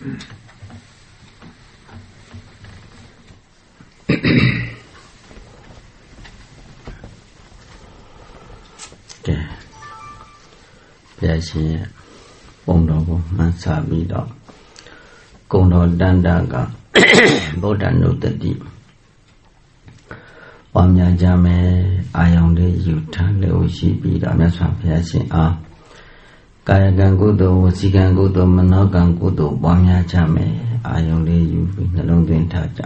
ဘုရားရှင်ရဲ့ပုံတော်ကိုမှန်းဆပြီးတော့ကုံတော်တန်တာကဗုဒ္ဓနုတ္တိပွားများကြမယ်အာယုန်လေးယူထားလို့ရှိပြီးတော့မြတ်စွာဘုရားရှင်အားကာယကံကုသိုလ်ဝစီကံကုသိုလ်မနောကံကုသိုလ်ပွားများကြမယ်အာယုန်လေးယူပြီးနှလုံးသွင်းထားကြ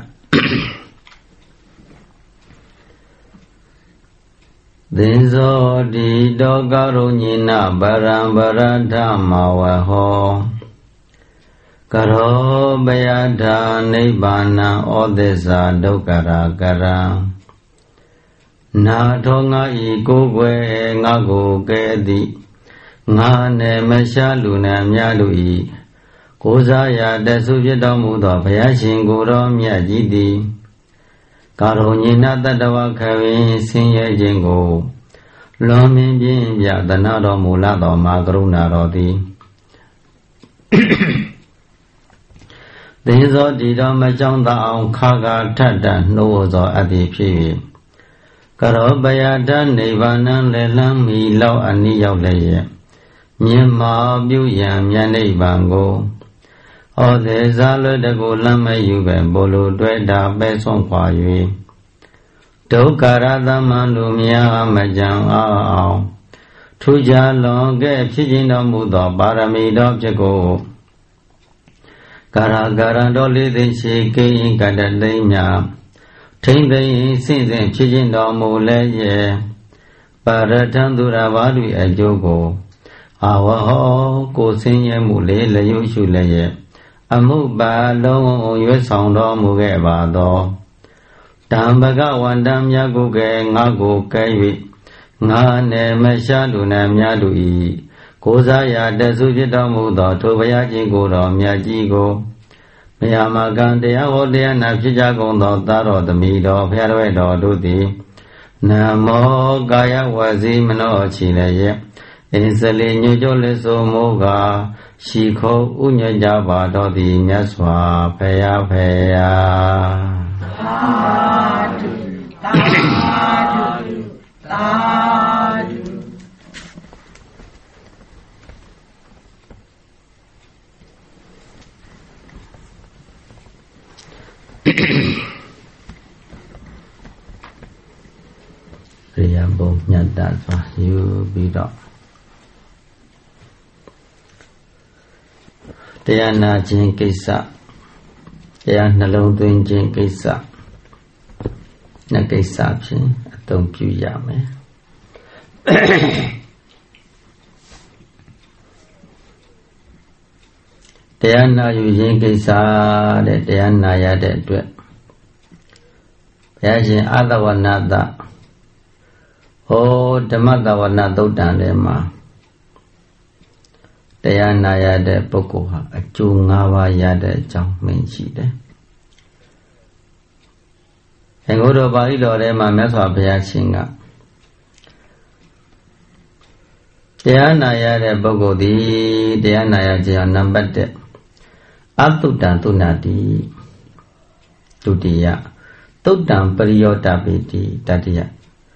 သင်္ဇောတိတောကရုညိနဗရံဗရဒ္ဓမဝဟောကရောပယထာနိဗ္ဗာနံဩသစ္စာဒုက္ခရာကရံနာထောငါဤကိုယ်ွယ်ငါကိုကဲ့သည်ငါနဲ့မရှားလူနဲ့များလူဤကိုးစားရာတဆုဖြစ်တော်မူသောဘုရားရှင်ကိုယ်တော်မြတ်ကြီးသည်ကာရုညိနတတဝခဝင်းဆင်းရဲခြင်းကိုလွန်မြင်ပြင်းပြသနာတော်မူလာသောမာကရုဏာတော်သည်သင်္ဇောတိတော်မကြောင်းသာအောင်ခါခါထထနှိုးသောအတ္တိဖြစ်၍ကရောပယတနိဗ္ဗာနံလည်းလမ်းမီလောက်အနိရောက်လည်းရဲ့မြင်မာပြုရန်မြတ်နိဗ္ဗာန်ကိုဩသေဇာလွတ်တကူလမ်းမယူပဲဘိုလိုတွေ့တာပဲဆုံးခွာ၍ဒုက္ခရသမံလူများမကြံအောင်ထူးခြားလွန်ကဲ့ဖြစ်ခြင်းတော်မူသောပါရမီတော်ဖြစ်ကိုကာရတော်လေးသိရှိကိရင်ကတသိမ့်များထိမ့်သိမ့်စင့်စင့်ဖြစ်ခြင်းတော်မူလည်းရဲ့ပါရထံသူရဘာလူအကျိုးကိုအာဝဟောကိုဆင်းရဲမှုလေးလျုပ်ရှုလည်းရဲ့အမှုပါလုံးရွေးဆောင်တော်မူခဲ့ပါသောတံဘဂဝန္တံမြတ်ကိုကဲငါကိုကဲ၍ငါနဲ့မရှားလူနဲ့များလူဤကိုးစားရာတဆုဖြစ်တော်မူသောထိုဘုရားရှင်ကိုယ်တော်မြတ်ကြီးကိုမယာမကံတရားဟောတရားနာဖြစ်ကြကုန်သောသားတော်သမီးတော်ဖျားတော်တော်တို့သည်နမောကာယဝစီမနောချီလည်းရဲ့အင်းစလီညွကြလက်ဆိုမိုးကရှိခိုးဥညွကြပါတော်သည်မြတ်စွာဘုရားဖေယာသာဓုသာဓုသာဓုရိယဘုံမြတ်တာစွာယူပြီးတော့တရားနာခြင်းကိစ္စတရားနှလုံးသွင်းခြင်းကိစ္စနှစ်ကိစ္စဖြင့်အသုံးပြုရမယ်တရားနာယူခြင်းကိစ္စတဲ့တရားနာရတဲ့အတွက်ဘုရားရှင်အာသဝနာတဟောဓမ္မတဝနာသုတ်တံထဲမှာတရားနာရတဲ့ပုဂ္ဂိုလ်ဟာအကျိုး၅ပါးရတဲ့အကြောင်းမိန့်ရှိတယ်။အင်္ဂုတ္တပါဠိတော်ထဲမှာမြတ်စွာဘုရားရှင်ကတရားနာရတဲ့ပုဂ္ဂိုလ်သည်တရားနာရခြင်းနံပါတ်1အတုတ္တံသုဏတိဒုတိယသုတ္တံပရိယောတပိတိတတိယ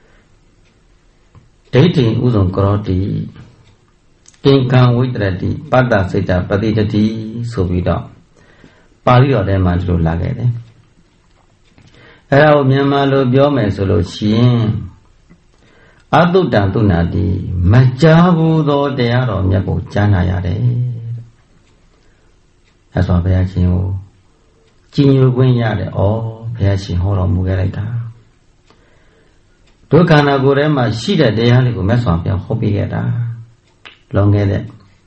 ဒိဋ္ဌိဥဇုံကရောတိကင်ခံဝိတရတိပတ္တစိတ်တပတိတတိဆိုပြီးတော့ပါဠိတော်ထဲမှာဒီလိုလာခဲ့တယ်အဲ့ဒါကိုမြန်မာလိုပြောမယ်ဆိုလို့ရှိရင်အတုတ္တံသုဏတိမကြားဘူးသောတရားတော်မြတ်ကိုကြားနာရတယ်အဲ့ဆိုဘုရားရှင်ကိုကြည်ညိုခွင့်ရတယ်ဩဘုရားရှင်ဟောတော်မူခဲ့လိုက်တာဒုက္ခနာကိုယ်ထဲမှာရှိတဲ့တရားလေးကိုမြတ်စွာဘုရားဟောပေးခဲ့တာလွန်ခဲ့တဲ့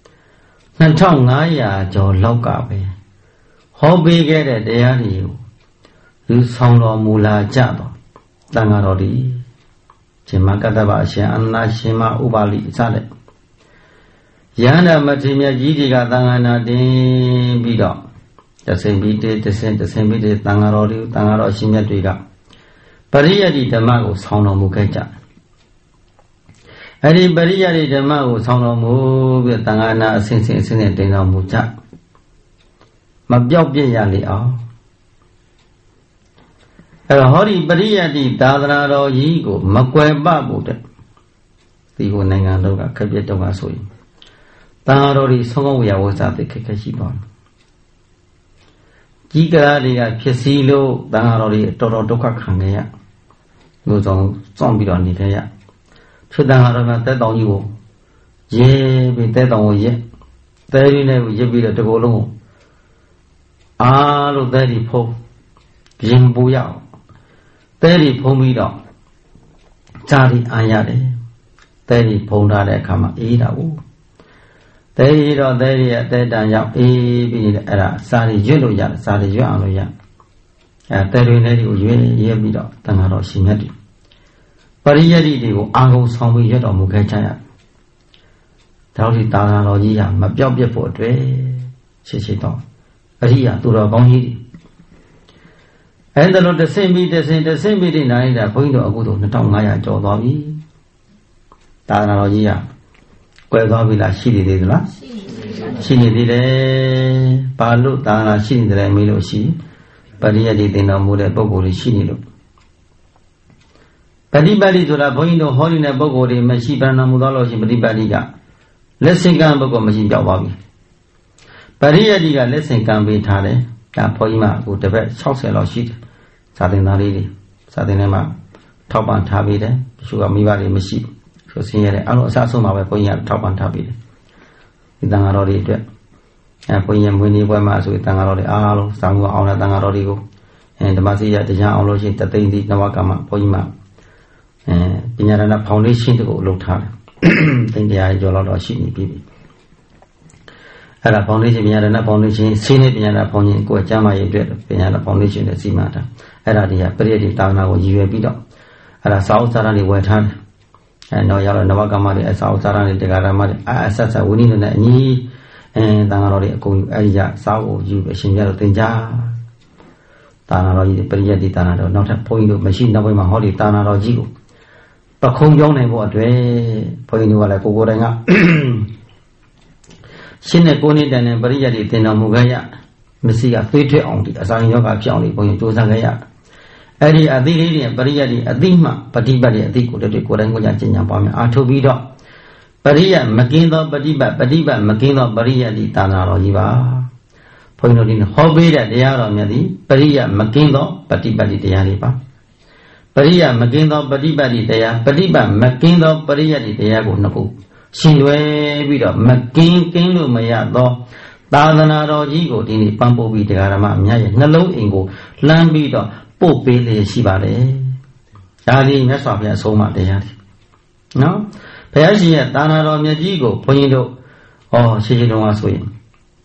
2500ကျော်လောက်ကပဲဟောပေးခဲ့တဲ့တရားတွေကိုလူဆောင်တော်မူလာကြတော့တန်ဃာတော်ဒီရှင်မကတ္တဗအရှင်အနန္ဒရှင်မဥပါလိစတဲ့ယန္တာမထေရကြီးတွေကသံဃာနာတင်ပြီးတော့တဆင်ပြီးတဆင်ပြီးတန်ဃာတော်တွေတန်ဃာတော်အရှင်မြတ်တွေကပရိယတ္တိဓမ္မကိုဆောင်တော်မူခဲ့ကြအဲ့ဒီပရိယတ္တိဓမ္မကိုဆောင်တော်မူပြီးတန်ဃာနာအစဉ်တင်တော်မူကြမပြောက်ပြည့်ရလေအောင်အဲ့တော့ဟောဒီပရိယတ္တိသာသနာတော်ကြီးကိုမကွယ်ပဖို့တဲ့ဒီကိုနိုင်ငံတော်ကခက်ပြတ်တော့ကဆိုရင်သာတော်ဒီဆုံးကောင်းဝေယဝဇ္ဇသိခက်ခက်ရှိပါမယ်ကြီးကရာတွေကဖြစ်စည်းလို့သာတော်ဒီတော်တော်ဒုက္ခခံခဲ့ရလို့ဆောင်စောင့်ပြီးတော့နေခဲ့ရဖြစ်သာတော်ကတက်တောင်ကြီးကိုရေးပြီးတက်တောင်ကိုရက်တဲရင်းနဲ့ကိုရက်ပြီးတော့တကောလုံးကိုအားလို့တဲဒီဖုံးရင်ပူရအောင်တဲဒီဖုံးပြီးတော့ဇာတိအာရတယ်တဲဒီဖုံးထားတဲ့အခါမှာအေးတာကိုတဲရီတော့တဲရီရဲ့တဲတန်ရောက်အေးပြီးနေအဲ့ဒါစာရီရွတ်လို့ရတယ်စာရီရွတ်အောင်လို့ရတဲရီနဲ့ဒီကိုရွတ်ရက်ပြီးတော့တန်ခါတော်ရှင်မြတ်ဒီပရိယတ္တိတွေကိုအာကုန်ဆောင်ပြီးရွတ်တော်မူခဲ့ကြရဒါလို့ဒီတာနာတော်ကြီးကမပြောက်ပြတ်ဖို့အတွက်ရှိတော့အရိယာသူတော်ကောင်းကြီးအဲ့ဒါလို့တဆင့်ပြီးတဆင့်ပြီးဒီနိုင်တာဘုန်းကြီးတို့အခုတော့2500ကျော်သွားပြီတာနာတော်ကြီးကကွယ်သွားပြီလားရှိနေသေးသလားရှိနေသေးတယ်ဘာလို့တာနာရှိနေတယ်မေးလို့ရှိပရိယတ္တိသင်တော်မူတဲ့ပုဂ္ဂိုလ်တွေရှိနေလို့ပฏิပတ်တိဆိုတာဘုန်းကြီးတို့ဟောနေတဲ့ပုဂ္ဂိုလ်တွေမရှိဘဏ္ဍာမူသောလို့ရှိပฏิပတ်တိကလက်ဆင့်ကမ်းပုဂ္ဂိုလ်မရှိပြောက်သွားပြီပရိယတ္တိကလက်ဆင့်ကမ်းပေးထားတယ်ဒါဘုန်းကြီးမကိုတစ်ပတ်60လောက်ရှိတယ်စာသင်သားလေးတွေစာသင်ထဲမှာထောက်ပံ့ထားပေးတယ်တချို့ကမိဘတွေမရှိဆိုဆင်းရဲတယ်အဲ့လိုအစဆုံးမှာပဲဘုန်းကြီးကထောက်ပံ့ထားပေးတယ်ဒီတန်ဃာတော်တွေအတွက်ဘုန်းကြီးမွေးနေ့ပွဲမှာဆိုရင်တန်ဃာတော်တွေအားလုံးစောင်းကအောင်တဲ့တန်ဃာတော်တွေကိုဓမ္မစီရတရားအောင်လို့ရှိရင်တသိန်းဒီနဝကမဘုန်းကြီးမှာပညာရဏဖောင်ဒေးရှင်းတကူလုပ်ထားတယ်သိန်းတရားကျော်တော့ရှိနေပြီအဲ့ဒါဖောင်ဒေးရှင်းပညာရဏဖောင်ဒေးရှင်းစီးနေပညာရဏဖောင်ရှင်ကိုယ်ကျမ်းမာရေးအတွက်ပညာရဏဖောင်ဒေးရှင်းနဲ့စီမံတာအဲ့ဒါတွေကပရိယတ္တိတာနာကိုရည်ရွယ်ပြီးတော့အဲ့ဒါစာအုပ်စာတမ်းတွေဝယ်ထားတယ်အဲ့တော့ရောက်တော့နဝကမတွေအစာအုပ်စာတမ်းတွေတရားဓမ္မတွေအဆက်ဆက်ဝိနည်းနဲ့အညီတန်ဃာတော်တွေအကုန်အဲ့ဒီကစာအုပ်ယူအရှင်ပြတော့သင်ကြားတာနာတော်ကြီးပရိယတ္တိတာနာတော်နောက်ထပ်ဘုန်းကြီးတို့မရှိနောက်ပိုင်းမှာဟောဒီတာနာတော်ကြီးကိုပခုံးကြောင်းနိုင်ဖို့အတွက်ဘုန်းကြီးတို့ကလည်းကိုယ်တိုင်ကရှင်းတဲ့ကိုယ်နဲ့တန်တဲ့ပရိယတ္တိသင်တော်မူခဲ့ရမရှိကသွေးထွက်အောင်ဒီအစာယောဂဖြစ်အောင်ဒီဘုန်းကြီးစူးစမ်းခဲ့ရအဲ့ဒီအသိလေးတွေပရိယတ္တိအသိမှပฏิပတ်ရဲ့အသိကိုတည်းကိုယ်တိုင်ကိုယ်ကြကျင့်ကြံပါမယ်အာထုတ်ပြီးတော့ပရိယမကင်းသောပฏิပတ်မကင်းသောပရိယတ္တိတာနာတော်ကြီးပါဘုန်းကြီးတို့ဒီဟောပေးတဲ့တရားတော်မြတ်သည်ပရိယမကင်းသောပฏิပတ်တရားတွေပါပရိယမကင်းသောပฏิပတ်တရားပฏิပတ်မကင်းသောပရိယတ္တိတရားကိုနှစ်ခုရှင်လွယ်ပြီးတော့မကင်းလို့မရသောသာသနာတော်ကြီးကိုဒီနေ့ပန်းပို့ပြီးတရားဓမ္မအများရဲ့နှလုံးအိမ်ကိုလှမ်းပြီးတော့ပို့ပေးလျက်ရှိပါလေဒါလေးမြတ်စွာဘုရားအဆုံးအမတရားတွေနော်ဘုရားရှင်ရဲ့သာသနာတော်မြတ်ကြီးကိုဘုန်းကြီးတို့ရှိတုန်းကဆိုရင်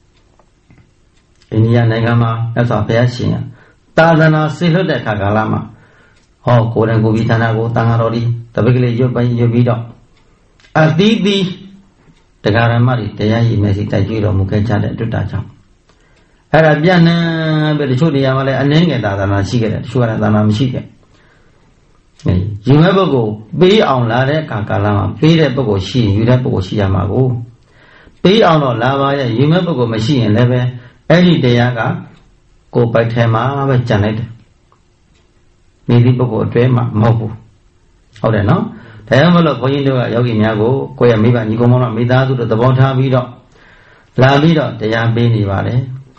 အိန္ဒိယနိုင်ငံမှာမြတ်စွာဘုရားရှင်သာသနာဆေလွတ်တဲ့အခါကာလမှာကိုယ်တိုင်ကိုယ်ပြီးဌာနကိုသံဃာတော်ဒီတပိတ်ကလေးရွတ်ပြီးတော့အသီးသီးတရားဓမ္မတွေတရားရည်မျက်စိတိုက်ကြွတော်မူခဲ့ကြတဲ့အတွက်တာကြောင့်အဲ့ဒါပြန့်နှံ့ပဲတချို့နေရာမှာလည်းအနှင်းငယ်သာသနာရှိခဲ့တယ်တချို့ကလည်းသာသနာမရှိခဲ့ယူမဲ့ပုဂ္ဂိုလ်ပေးအောင်လာတဲ့ကာလမှာပေးတဲ့ပုဂ္ဂိုလ်ရှိရင်ယူတဲ့ပုဂ္ဂိုလ်ရှိရမှာကိုပေးအောင်တော့လာပါရဲ့ယူမဲ့ပုဂ္ဂိုလ်မရှိရင်လည်းပဲအဲ့ဒီတရားကကိုယ်ပိုက်ထဲမှာပဲကြံလိုက်တယ်နေသည့်ပုဂ္ဂိုလ်အတွဲမှာမဟုတ်ဘူးဟုတ်တယ်နော်ဒါကြောင့်မလို့ဘုန်းကြီးတို့ကယောဂီများကိုကိုယ့်ရဲ့မိဘညီကောင်မောင်တို့မိသားစုတို့သဘောထားပြီးတော့လာပြီးတော့တရားပေးနေပါလေ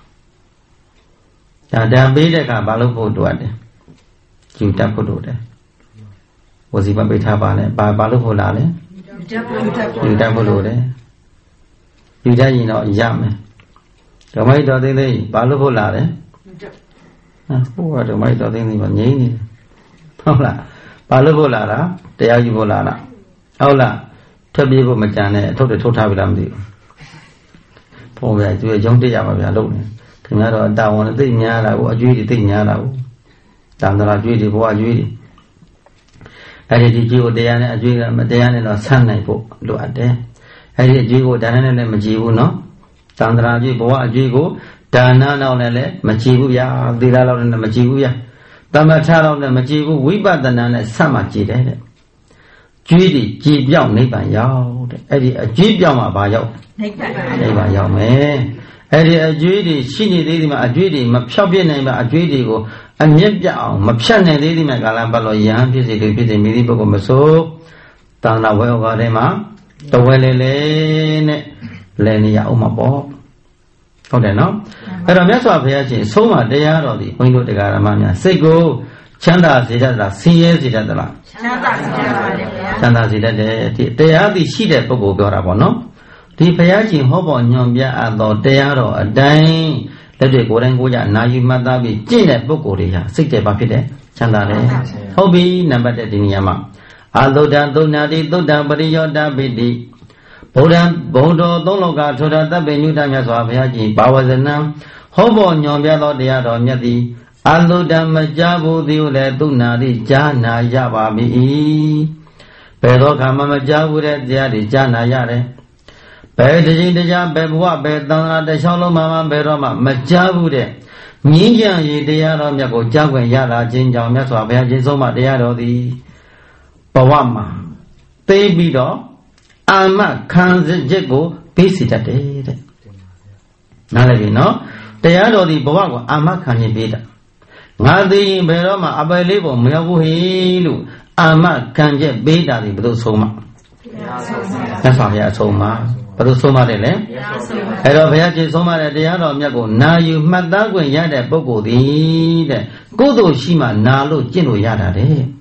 တရားပေးတဲ့အခါဘာလို့ဖို့တို့ရတယ်ယူတတ်ဖို့တို့တယ်ဝစီမပေးထားပါနဲ့ဘာလို့ဖို့လာလဲယူတတ်ဖို့တို့တယ်ယူတတ်ရင်တော့ရမယ်ဓမ္မကြီးတော်သိသိဘာလို့ဖို့လာလဲဟိုကဓမ္မကြီးတော်သိသိမှာငြိမ့်နေတယ်ဟုတ်လားဘာလို့ဖို့လာတာတရားယူဖို့လာလားဟုတ်လားထွက်ပြေးဖို့မကြံနဲ့အထုတ်ထုတ်ထားပြီလားမသိဘူးဘုံဗျာသူရုံးတက်ရပါဗျာလုပ်နေခင်ဗျားတော့တာဝန်သိများတာကိုအကျွေးတွေသိများတာကိုတန်တရာကျွေးတွေဘဝကျွေးတွေအဲ့ဒီကျွေးကိုတရားနဲ့အကျွေးကမတရားနဲ့တော့ဆန့်နိုင်ဖို့လိုအပ်တယ်အဲ့ဒီအကျွေးကိုဒါနနဲ့လည်းမကြည့်ဘူးနော်တန်တရာကျွေးဘဝအကျွေးကိုဒါနနောက်နဲ့လည်းမကြည့်ဘူးဗျာသီလလောက်နဲ့မကြည့်ဘူးဗျာတမထလောက်နဲ့မကြည့်ဘူးဝိပဿနာနဲ့ဆက်မှကြည့်တယ်တဲ့ကျွေးတွေကြည်ပြောင်းနိဗ္ဗာန်ရောက်တဲ့အဲ့ဒီအကျွေးပြောင်းမှာဘာရောက်နိဗ္ဗာန်ရောက်မယ် a judy, she needed a judy, my choppy name, a judy go, and yet down, my channel lady, my galambalo, young, busy to be the medical so, down a well, Gadema, the well lane, Lenia Umabo. Okay, no? But I'm just up here, so much they are already, when you go to Garamania, say go, Chanda Zidada, see Zidada. Chanda Zidada, they are the sheet at Bogo Garabono. The Payajin Hobo Nyombia and Dearo, a dying, let it go and go at Nayu Madabi, Jin at Bogoria, 60 Bapide, Chandale, Hobby, number that in Yama. Although that do not do that, but your dabidi. Bodan, Bodo, Dologa, Toda, the Benu Damas of Yaji, Powers and Nam, Hobo Nyombia, Dearo, Yadi, although that Majabu, the Dunadi, Jana, Yababi, Pero Kama Jabu, the Jana Yare. Bedin the Jam Bebwa Bedana the Shalom Mama Beroma, Majabude, Nijan Yidiano Yako Jago Yara Jinja Meswa Jizoma Diado the Pawama. They bido, Ama Kanz Jego, visited. Nalevino, they are the Bawago, Ama Kanye Bida. Nadi Beroma, Abelibo, Miabu Hilu, Ama Kanje Bida the Brusoma. That's why I told ma. But so much, eh? I don't have so much at the other Yago. Now you Madago Yada Bogo, the Godo Shima Nalu Jino Yada.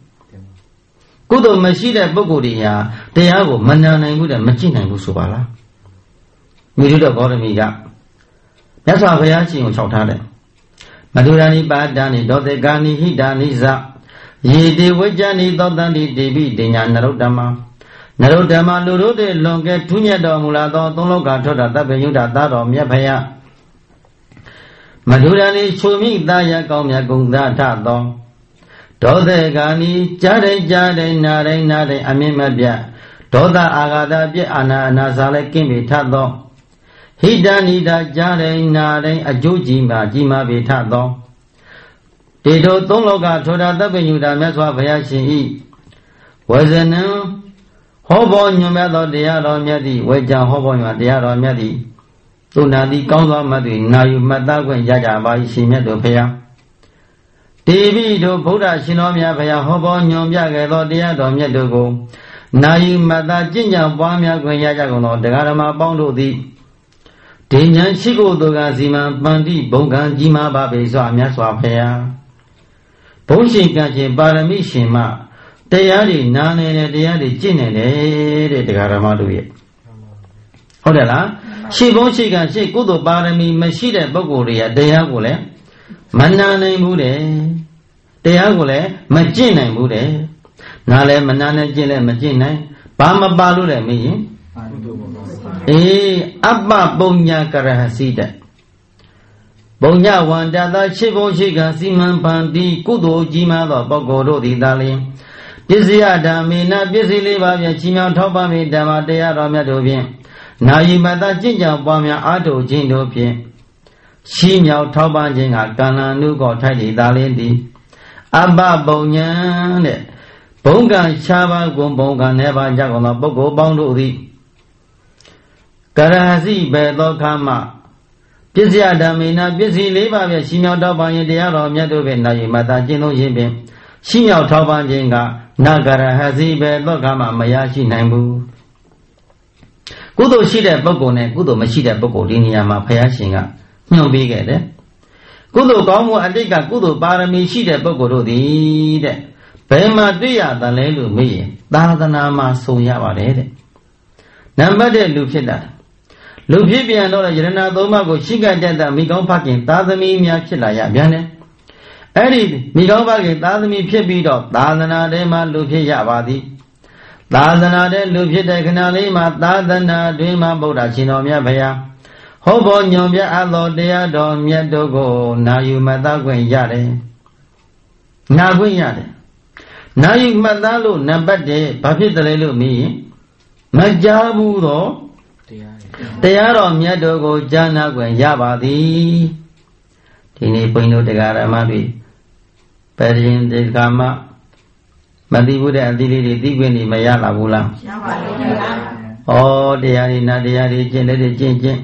Godo Machida Bogodia, they have Manana with a machine and Busubala. We do the Goramiga. That's how we are seeing Chotade. Madurani Badani, Dote Gani, Hidaniza. Ye de Wajani, Dodani, Devi, Dinyanarudama. Narudama Luru de Longa Tunya Domulado, Dologa Toda, Benuda, Dado, Miapaya Madurani, Chumi, Daya, Gomia, Gunda, Tado Dode Gani, Jade, Jade, Nare, Nare, Amimabia, Doda Agada, Ana, Nazale, Kimi, Tado Hidanida, Jade, Nare, Ajujima, Jima, Vitado Dido, Dologa Toda, Benuda, Meswa, Vayashi, was a new Hobo Numedo Diaro Medi, Waja Hobo Diaro Medi, Tunadi Kongo Madi, Nayu Madago Yaja by Shimedo Pea. TV do Buddha Shinomia Pea, Hobo Numia Diado Medogo, Nayu Mada Jinja Bamia Gwenyago, the Garama Bondo di Dinyan Shigo Dogazima, Bandi, Bogan, Jima Babi, Swamia Pea. Ponshi Gaji Baramishima. They are the Nane, they are the Jin, the Garamadu. Hodela, she won't she can say good about me, Machida Bogoria, they are Gule, Manana Bude, they are Gule, Majina Bude, Nale Manana Jile Majina, Bama Balule me. Abba Bonya Karahasida. Bonya one that she won't she can see man Pandi, Kudo Jima, Bogoro, the Dali. Bizia Damina, busy liver, China Topami, Damadea Romadovian. Now you mother Jinja Bomia Ado Jindopie. She now Tobanjing at Gana Nugo Tidy Dalindi. Abba Bonya, Bonga Chava Gumbonga never Jagona Bogo Bondo di Karazi Bedo Kama. Bizia Damina, busy liver, China Topami, the Aromadovian, now you mother Jino Jibin. She now Tobanjinga. Nagara Hazi Bedogama Mayashi Nambu. Kudo Shida Bogone, Kudo Machida Bogolinia Payashinga, no bigger. Kudo Gomu Adiga, Kudo Barami Shida Bogodi, Pema Dia, the Lelu me, Dadanama Soyava. Number de Lupida. Lupibia no Yerena Domago, Shiga Jada, Migon Pakin, Tadami Miachila Yabane. Eddie, Migova, Dadami Pibido, Dadana de Malupi Yavadi. Dadana de Lupi de Canalima, Dadana de Maboda Chinomia Paya. Hobo Nyomia Alo dea Don Miedogo, now you Madagwen Yade. Nagwin Yade. Now you Madalu, Nabade, Papi de Lelu me. Majabudo. They are on Miedogo, Janagwen Yavadi. Tini Pino de Garamadi. Persian de Gama Madibuda and Dili Digwini Mayala Bula. Oh, they are in Nadia, Jin,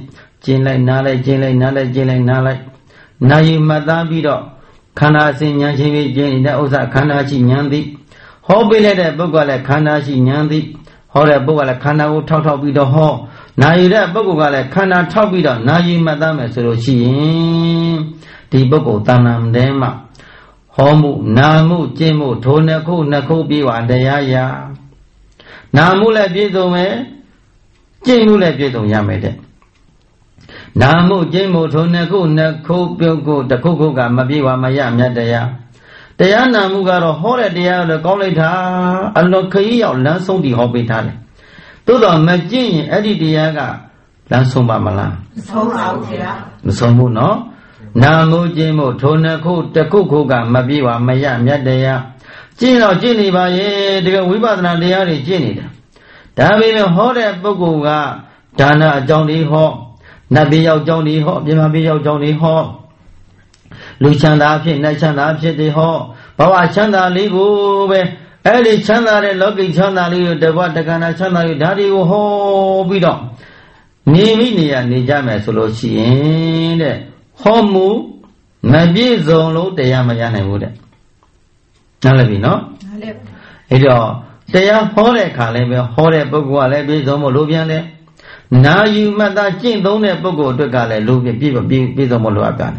ကျင်းလိုက်နားလိုက်ကျင်းလိုက်နားလိုက်ကျင်းလိုက်နားလိုက်နာယူမှတ်သားပြီးတော့ခန္ဓာအစဉ်ဉာဏ်ချင်းပြီးကျင်းနေတဲ့ဥစ္စာခန္ဓာရှိဉာဏ်သည်ဟောပေးလိုက်တဲ့ပုဂ္ဂိုလ်ကလည်းခန္ဓာရှိဉာဏ်သည်ဟောတဲ့ပုဂ္ဂိုလ်ကလည်းခန္ဓာကိုထောက်ပြီးတော့ဟောနာယူတဲ့ပုဂ္ဂိုလ်ကလည်းခန္ဓာထောက်ပြီးတော့နာယူမှတ်သားမယ်ဆိုလို့ရှိရင်ဒီပုဂ္ဂိုလ်တဏ္ဍာမတဲမှာဟောမှုနာမှုကျင့်မှုထိုနှစ်ခုပြေဝတရားရာနာမှုလည်းပြည့်စုံမယ်ကျင့်မှုလည်းပြည့်စုံရမယ်တဲ့နာမှုကျင့်မှုထိုနှစ်ခုပြုတ်ကိုတစ်ခုကမပြေဝမရမြတ်တရားနာမှုကတော့ဟောတဲ့တရားတော့ကောင်းလိုက်တာအလွန်ခရီးရောက်လမ်းဆုံးတည်ဟောပေးထားတယ်သို့တော်မကျင့်ရင်အဲ့ဒီတရားကလမ်းဆုံးပါမလားမဆုံးပါဘူးခင်ဗျာမဆုံးဘူးနော်နာမှုကျင့်မှုထိုနှစ်ခုတစ်ခုကမပြေဝမရမြတ်တရားကျင့်တော့ကျင့်နေပါရဲ့တကယ်ဝိပဿနာတရားတွေကျင့်နေတာဒါပေမဲ့ဟောတဲ့ပုဂ္ဂိုလ်ကဒါနအကြောင်းတွေဟောနတ်ပြည်ရောက်ကြောင်းတွေဟောပြမပြည်ရောက်ကြောင်းတွေဟောလူချမ်းသာအဖြစ်နတ်ချမ်းသာအဖြစ်တွေဟောဘဝချမ်းသာလေးကိုပဲအဲ့ဒီချမ်းသာတဲ့လောကီချမ်းသာလေးကိုတပတ်တက္ကနာချမ်းသာလေးဓာတ်တွေကိုဟောပြီးတော့နေမိနေရနေကြမယ်ဆိုလို့ရှိရင်တဲ့ဟောမှုမပြည့်စုံလို့တရားမရနိုင်ဘူးတဲ့နားလည်ပြီနော်နားလည်ပါအဲ့တော့တရားဟောတဲ့အခါလည်းပဲဟောတဲ့ပုဂ္ဂိုလ်ကလည်းပြည့်စုံဖို့လိုပြန်တယ်နာယူမှတ်သားကျင့်သုံးတဲ့ပုဂ္ဂိုလ်အတွက်ကလည်းလိုပြည့်စုံဖို့လိုအပ်တယ်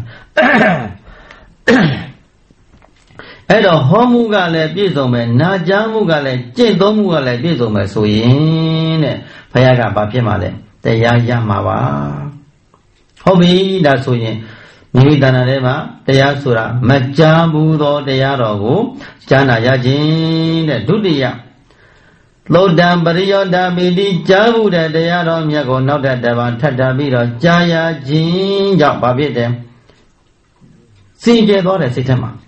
အဲ့တော့ဟောမှုကလည်းပြည့်စုံမယ်နာကြားမှုကလည်းကျင့်သုံးမှုကလည်းပြည့်စုံမယ်ဆိုရင်တဲ့ဘုရားကဘာဖြစ်မှာလဲတရားရမှာပါဟုတ်ပြီဒါဆိုရင်မိမိတဏ္ဍာထဲမှာတရားဆိုတာမကြားဘူးသောတရားတော်ကိုကြားနာရခြင်းတဲ့ဒုတိယသောတံပရိယောဒပိတိကြားမှုတဲ့တရားတော်မြတ်ကိုနောက်တစ်ပါးထပ်တာပြီးတော့ကြားရခြင်းကြောင့်ဘာဖြစ်တယ်စင်ကြယ်သွားတယ်စိတ်ထဲမှာ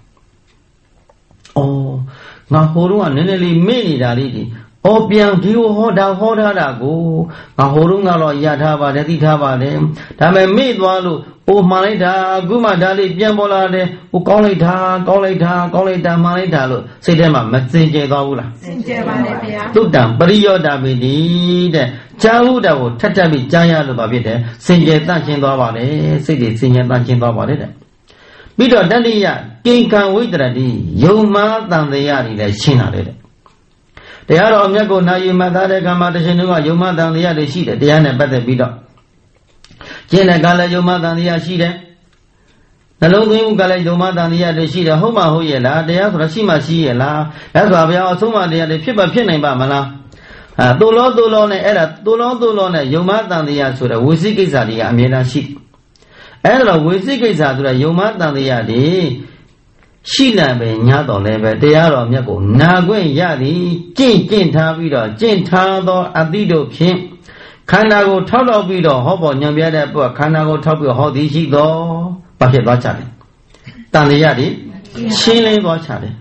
ငါဟိုတုန်းကနည်းနည်းလေးမေ့နေတာလေးဒီပြန်ဒီဟောထားတာကိုငါဟိုတုန်းကတော့ရထားပါတယ်သိထားပါတယ်ဒါပေမဲ့မေ့သွားလို့မှန်လိုက်တာအခုမှဒါလေးပြန်ပေါ်လာတယ်ကောင်းလိုက်တာမှန်လိုက်တာလို့စိတ်ထဲမှာမစင်ကြယ်သွားဘူးလားစင်ကြယ်ပါတယ်ဗျာသုတ္တံပရိယောဒပိတိတဲ့ကြားဟုတာကိုထပ်ပြီးကြားရလို့ပါဖြစ်တယ်စင်ကြယ်တန့်ရှင်းသွားပါတယ်စိတ်တွေစင်ကြယ်တန့်ရှင်းသွားပါတယ်တဲ့ပြီးတော့တတိယကိဉ္ခံဝိတ္တရတိယုံမာတန်တရားတွေလည်းရှင်းလာတယ်တဲ့တရားတော်မြတ်ကိုနာယူမှတ်သားတဲ့ကမ္မတရှင်တို့ကယုံမာတန်တရားတွေရှိတယ်တရားနဲ့ပတ်သက်ပြီးတော့ကျင့်တဲ့ကလည်းယုံမာတန်တရားရှိတယ်နှလုံးသွင်းမှုကလည်းယုံမာတန်တရားတွေရှိတယ်ဟုတ်မှဟုတ်ရဲ့လားတရားဆိုတာရှိမှရှိရဲ့လားဒါဆိုဘုရားအဆုံးအမတရားတွေဖြစ်နိုင်ပါမလားသို့လောနဲ့အဲ့ဒါသို့လောနဲ့ယုံမာတန်တရားဆိုတဲ့ဝိသိကိစ္စတွေကအမြဲတမ်းရှိအဲ့ဒါဝိသိကိစ္စဆိုတာယုံမာတန်တရားတွေရှိလံပဲညတော်လည်းပဲတရားတော်မြတ်ကိုနာခွင့်ရသည်ကျင့်ထားပြီးတော့ကျင့်ထားသောအတိတို့ဖြင့်ခန္ဓာကိုထောက်တော့ပြီးတော့ဟောပေါ်ညံပြတဲ့ပုဂ္ဂိုလ်ခန္ဓာကိုထောက်ပြီးဟောသည်ရှိသောဘာဖြစ်သွားချတယ်တန်တရားတွေရှင်းလင်းသွားချတယ်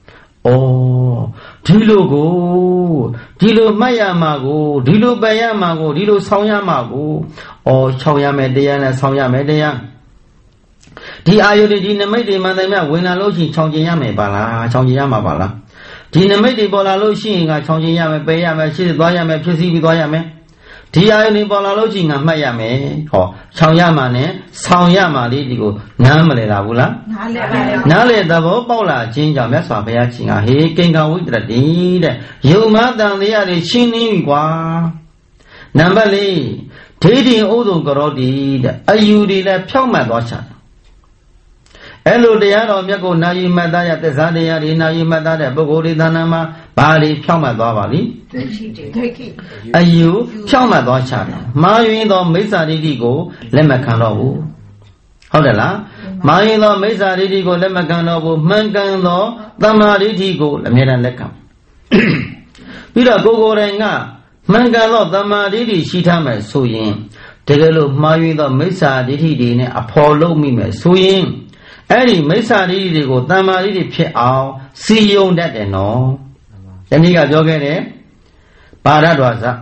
ဒီလိုမှတ်ရမှာကိုဒီလိုပယ်ရမှာကိုဒီလိုဆောင်ရမှာကိုချောင်ရမယ်တရားနဲ့ဆောင်ရမယ်တရားဒီအာယုတွေဒီနမိတ်တွေမှန်တယ်မြဝင်လာလို့ရှိရင်ချောင်ကျင်ရမယ်ပါလားချောင်ကျင်ရမှာပါလားဒီနမိတ်တွေပေါ်လာလို့ရှိရင်ကချောင်ကျင်ရမယ်ပယ်ရမယ်ရှင်းသွားရမယ်ဖြစ်စီပြီးသွားရမယ်ဒီအာယုတွေပေါ်လာလို့ရှိရင်ငါမှတ်ရမယ်ချောင်ရမှာနဲ့ဆောင်ရမှာလေးဒီကိုနားမလဲတာဘူးလားနားလဲသဘောပေါက်လာခြင်းကြောင့်မြတ်စွာဘုရားရှင်ကဟေကိဉ္ခံဝိတ္တရတိတဲ့ယုံမတန်တရားတွေရှင်းနေပြီကွာနံပါတ်၄ဒိဋ္ဌိဥဒုံကရောတိတဲ့အယူတွေလည်းဖြောက်မှတ်သွားချတယ်အဲ့လိုတရားတော်မြတ်ကိုနာယူမှတ်သားရသစ္စာတရားတွေနာယူမှတ်သားတဲ့ပုဂ္ဂိုလ်တွေသဏ္ဍာန်မှာဘာတွေဖြောက်မှတ်သွားပါလိအယူဖြောက်မှတ်သွားချတယ်မှားယွင်းသောမိစ္ဆာဒိဋ္ဌိကိုလက်မခံတော့ဘူးဟုတ်တယ်လားမှားယွင်းသောမိစ္ဆာဒိဋ္ဌိကိုလက်မခံတော့ဘူးမှန်ကန်သောတမ္မာဒိဋ္ဌိကိုအမြဲတမ်းလက်ခံပြီးတော့ကိုယ်တိုင်ကမှန်ကန်သောတမ္မာဒိဋ္ဌိရှိထားမယ်ဆိုရင်တကယ်လို့မှားယွင်းသောမိစ္ဆာဒိဋ္ဌိတွေနဲ့အဖော်လုပ်မိမယ်ဆိုရင်အဲ့ဒီမိစ္ဆာဒိဋ္ဌိတွေကိုတမ္မာဒိဋ္ဌိဖြစ်အောင်စီယုံတတ်တယ်နော်ဒီနေ့ကပြောခဲ့တယ်ဘာရဒွါစ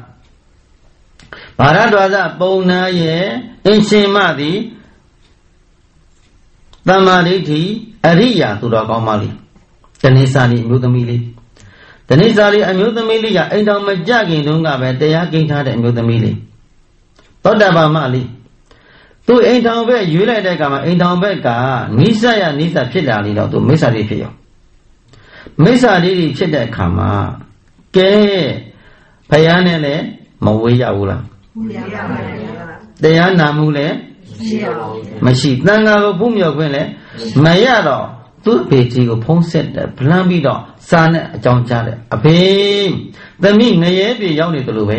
ပုံနာရဲ့အင်ရှင်မသည်တမ္မာဒိဋ္ဌိအရိယာသူတော်ကောင်းပါလေတဏိစာလိအမျိုးသမီးလေးတဏိစာလိအမျိုးသမီးလေးကအိမ်တော်မကြခင်တုန်းကပဲတရားကိန်းထားတဲ့အမျိုးသမီးလေးသောတာပန်မလေးသူအိမ်ထောင်ဘက်ရွေးလိုက်တဲ့ကမှာအိမ်ထောင်ဘက်ကနိစ္စရနိစ္စဖြစ်လာနေတော့သူမိစ္ဆာတိဖြစ်ရောမိစ္ဆာတိဖြစ်တဲ့အခါမှာကဲဘုရားနဲ့လည်းမဝေးရဘူးလားတရားနာမှုလည်းမရှိသံဃာကိုဖုံးမြော်ခွင့်လည်းမရတော့သူ့အဖေကြီးကိုဖုံးဆက်တယ်ဗလန်းပြီးတော့စာနဲ့အကြောင်းကြားတယ်အဖေသမီးငရဲပြေရောက်နေတယ်လို့ပဲ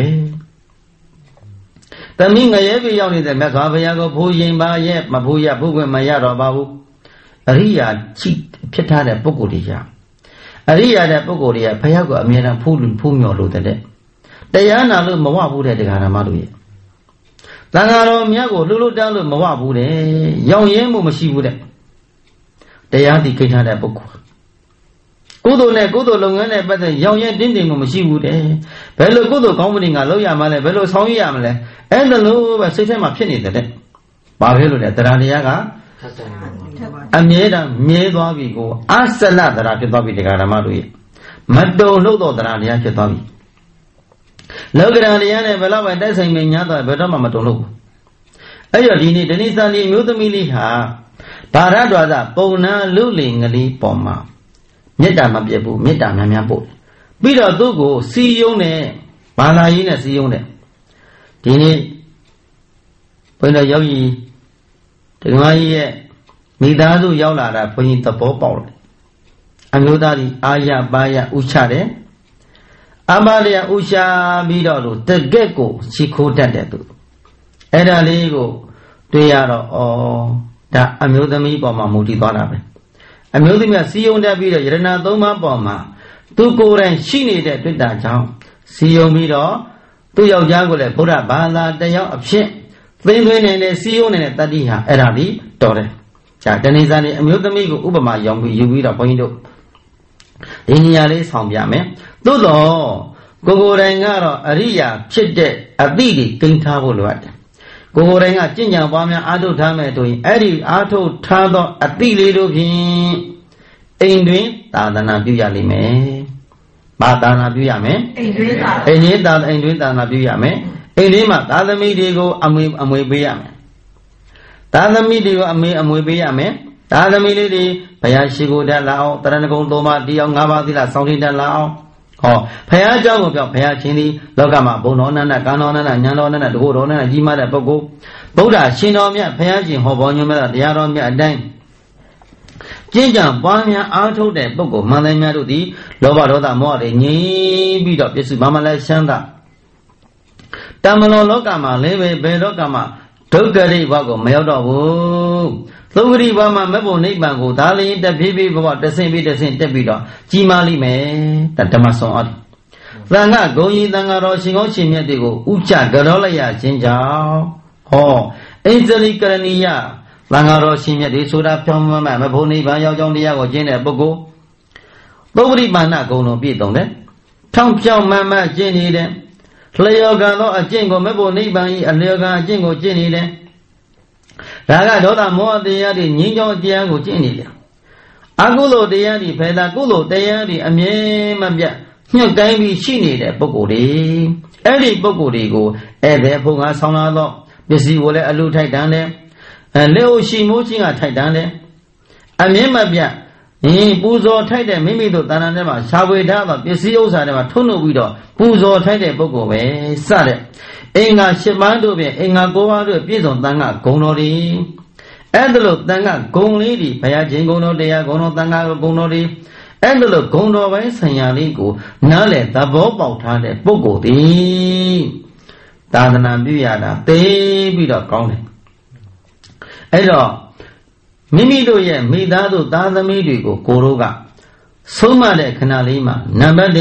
သမီးငရဲပြေရောက်နေတဲ့မြတ်စွာဘုရားကိုဖိုးရင်ပါရဲ့မဖိုးရဖို့ခွင့်မရတော့ပါဘူးအရိယာချိဖြစ်ထားတဲ့ပုဂ္ဂိုလ်တွေရအရိယာတဲ့ပုဂ္ဂိုလ်တွေကဘုရားကိုအမြဲတမ်းဖုံးမြော်လို့တဲ့တရားနာလို့မဝဘူးတဲ့တရားဓမ္မတို့ရဲ့သံဃာတော်မြတ်ကိုလှုပ်လှုပ်တန်းလို့မဝဘူးတဲ့ရောင်ရဲမှုမရှိဘူးတဲ့တရားဒီကိဋ္ဌတဲ့ပုဂ္ဂိုလ်ကုသိုလ်နဲ့ကုသိုလ်လုပ်ငန်းနဲ့ပတ်သက်ရောင်ရဲတင်းတင်းမှုမရှိဘူးတဲ့ဘယ်လိုကုသိုလ်ကောင်းမှုတွေငါလုပ်ရမှလဲဘယ်လိုဆောင်ရွက်ရမလဲအဲ့ဒါလို့ပဲစိတ်ထဲမှာဖြစ်နေတယ်တဲ့ဘာဖြစ်လို့လဲတရားတရားကအမြဲတမ်းမြဲသွားပြီကိုအဆလတရားဖြစ်သွားပြီတရားဓမ္မတို့ရဲ့မတုံလို့တော့တရားတရားဖြစ်သွားပြီလောကဓာတ်တရားနဲ့ဘယ်တော့မှတိုက်ဆိုင်မညာတော့ဘယ်တော့မှမတုံလို့ဘူးအဲ့တော့ဒီနေ့ဒဏိသန်လေးမျိုးသမီးလေးဟာဘာရတော်သာပုံနာလူလင်ကလေးပေါ်မှာမေတ္တာမပြတ်ဘူးမေတ္တာများများပို့ပြီးတော့သူ့ကိုစီယုံနဲ့ဘာသာရေးနဲ့စီယုံနဲ့ဒီနေ့ဘုန်းတော်ယောဂီဓမ္မကြီးရဲ့မိသားစုရောက်လာတာဘုန်းကြီးသဘောပေါက်တယ်အမျိုးသားကြီးအာရပါရဥချတယ်အမလျာဥရှာပြီးတော့လို့တကက်ကိုချီခိုးတတ်တယ်သူအဲ့ဒါလေးကိုတွေ့ရတော့ဒါအမျိုးသမီးပေါ်မှာမူတည်သွားတာပဲအမျိုးသမီးကစီယုံတက်ပြီးတော့ယရဏသုံးပါးပေါ်မှာသူကိုယ်တိုင်ရှိနေတဲ့တွေ့တာကြောင့်စီယုံပြီးတော့သူ့ယောက်ျားကိုလည်းဘုရားဘာသာတရားအဖြစ်သိသွင်းနေတဲ့စီယုံနေတဲ့တတ္တိဟာအဲ့ဒါဒီတော်တယ်じゃတဏိဇာနေအမျိုးသမီးကိုဥပမာရောင်ပြီးယူပြီးတော့ဘုန်းကြီးတို့ဒီနေရာလေးဆောင်ပြမယ်သို့တော့ကိုယ်တိုင်ကတော့အရိယာဖြစ်တဲ့အသည့်တွေကိန်းထားဖို့လိုအပ်တယ်ကိုယ်တိုင်ကကျင့်ကြံပွားများအာထုတ်ထားမယ်ဆိုရင်အဲ့ဒီအာထုတ်ထားသောအသည့်လေးတို့ဖြင့်အိမ်တွင်သာသနာပြုရလိမ့်မယ်။ဘာသာနာပြုရမလဲ။အိမ်တွင်သာသနာပြုရမယ်။အိမ်တွင်မှာသာသမီတွေကိုအမွေပေးရမယ်။သာသမီတွေကိုအမွေပေးရမယ်။သာသမီလေးတွေဘုရားရှိခိုးတတ်လာအောင်တရဏဂုံသုံးပါးတရား၅ပါးသီလစောင့်တတ်လာအောင်ဟောဘုရားเจ้าကိုပြောဘုရားရှင်သည်လောကမှာဘုံတော်နန္ဒကံတော်နန္ဒဉာဏ်တော်နန္ဒတကုတော်နန္ဒကြီးမားတဲ့ပုဂ္ဂိုလ်ဗုဒ္ဓရှင်တော်မြတ်ဘုရားရှင်ဟောပေါ်ညွှန်မဲ့တရားတော်မြတ်အတိုင်းကျင့်ကြံပွားများအားထုတ်တဲ့ပုဂ္ဂိုလ်မှန်တယ်များတို့သည်လောဘဒေါသမောဟတွေငြိမ်းပြီးတော့ပြည့်စုံမမလဲချမ်းသာတမလွန်လောကမှာလည်းပဲဘယ်လောကမှာဒုက္ခရိဘကိုမရောက်တော့ဘူးသုဂရိဘမှာမဖို့နိဗ္ဗာန်ကိုဒါလည်းတဖြည်းဖြည်းဘဝတဆင့်ပြီးတဆင့်တက်ပြီးတော့ကြီးမားလိမ့်မယ်ဓမ္မဆောင်အားသံဃာဂုံကြီးသံဃာတော်ရှင်ကောင်းရှင်မြတ်တွေကိုဥချကြောလိုက်ရခြင်းကြောင့်ဟောဣဇရိကရဏီယသံဃာတော်ရှင်မြတ်တွေဆိုတာဖြောင်းမှမဖို့နိဗ္ဗာန်ရောက်ကြောင်းတရားကိုကျင့်တဲ့ပုဂ္ဂိုလ်သုဂရိပါဏဂုံတော်ပြည့်စုံတယ်ဖြောင်းဖြောင်းမှကျင့်နေတယ်လျော်ကံသောအကျင့်ကိုမဖို့နိဗ္ဗာန်ဤအလျော်ကံအကျင့်ကိုကျင့်နေတယ်ဒါကဒေါသမောဟတရားတွေငြိမ်းချမ်းတရားကိုကျင့်နေတယ်အကုသိုလ်တရားတွေဖေတာကုသိုလ်တရားတွေအမြဲမပြတ်ညှို့တိုင်းပြီးရှိနေတဲ့ပုဂ္ဂိုလ်တွေအဲ့ဒီပုဂ္ဂိုလ်တွေကိုဧည့်သည်ဘုံကဆောင်းလာတော့ပစ္စည်းကိုလည်းအလူထိုက်တန်းတယ်လက်ဟုတ်ရှိမိုးချင်းကထိုက်တန်းတယ်အမြဲမပြတ်ပူဇော်ထိုက်တဲ့မိမိတို့တဏ္ဍာထဲမှာရှားပွေထားတော့ပစ္စည်းဥစ္စာတွေမှာထုံးနှုတ်ပြီးတော့ပူဇော်ထိုက်တဲ့ပုဂ္ဂိုလ်ပဲစတဲ့အင်္ဂါ၈ပါးတို့ဖြင့်အင်္ဂါ၉ပါးတို့ပြည့်စုံတန်ခါဂုဏ်တော်တွေအဲ့ဒါလို့တန်ခါဂုဏ်လေးတွေဘုရားရှင်ဂုဏ်တော်တရားဂုဏ်တော်တန်ခါဂုဏ်တော်တွေအဲ့ဒါလို့ဂုဏ်တော်ပိုင်းဆိုင်ရာလေးကိုနားလည်သဘောပေါက်ထားတဲ့ပုဂ္ဂိုလ်သည်သာသနာပြုရတာသိပြီးတော့ကောင်းတယ်အဲ့တော့မိမိတို့ရဲ့မိသားစုသားသမီးတွေကိုကိုတို့ကဆုံးမတဲ့ခဏလေးမှာနံပါတ်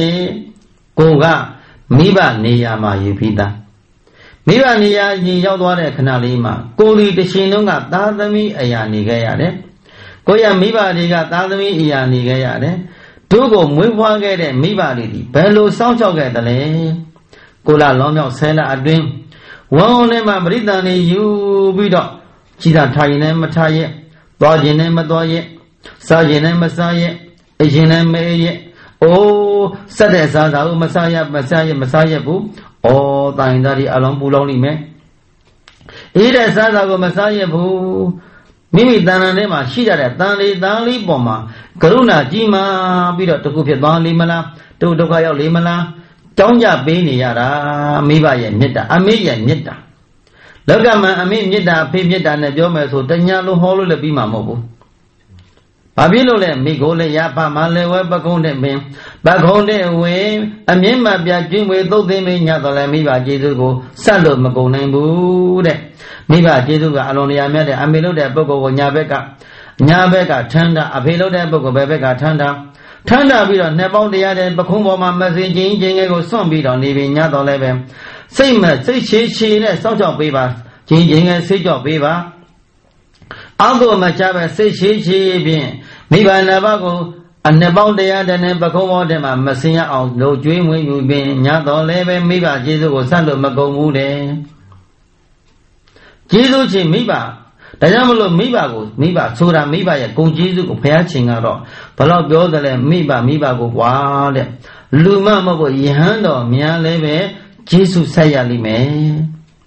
1ကိုကမိဘနေရာမှာယူပြီးသားမိဘနေရာကြီးရောက်သွားတဲ့ခဏလေးမှာကိုယ်ဒီတစ်ချိန်လုံးကသားသမီးအရာနေခဲ့ရတယ်ကိုရမိဘတွေကသားသမီးအရာနေခဲ့ရတယ်တို့ကိုမွေးဖွားခဲ့တဲ့မိဘတွေဒီဘယ်လိုစောင့်ရှောက်ခဲ့တယ်လဲကိုလာလောင်းမြောက်ဆဲလာအတွင်းဝုန်းနဲ့မှပရိသန်နေယူပြီးတော့ကြည်သာထားရင်လည်းမထားရဲ့သွားခြင်းနဲ့မသွားရဲ့စားခြင်းနဲ့မစားရဲ့အိခြင်းနဲ့မအိရဲ့အိုးစက်တဲ့စားစားကိုမစားရမစားရဲ့ဘူးဩတိုင်သားဒီအလုံးပူလောင်းလိမ့်မယ် Ida Sada Masaya Bu Mimi Dana Shida Dali Dali Boma Karuna Jima Bida Tukupi Limala Tudokaya Limala Tonja Bini Yara Miba Yamita Amiya Nita Logama Ami Nita Pimita Najoma so Tanyalo Holo the Bima Mobu Babilo Migole Yapa Male Bakonde Bim Bakonde way Amima Biajim with those they may Yatala Miba Jesugo Salo Magone Bude Miba Jesuga Alonia Mede Amilo de Boko Nyabeka Tanda Apelo de Boko Bebeka Tanda Vida Nebon the other Bakumbo Mamazin Jingo Sombi on living Yatolebe Same as she let such of Biba Jing and Sage of Biba Although Machaba says she being Miba Navago and Nebon the other Nebacomo de Massia of no dream when you been Yatolebe Miba Jesus was Sando Magomude Jesus Miba Dayamolo Miba Sura Miba Gung Jesus patching out Palo Biodale Miba go wade Luma Mobo Yahando Mia Leve Jesus Sayalime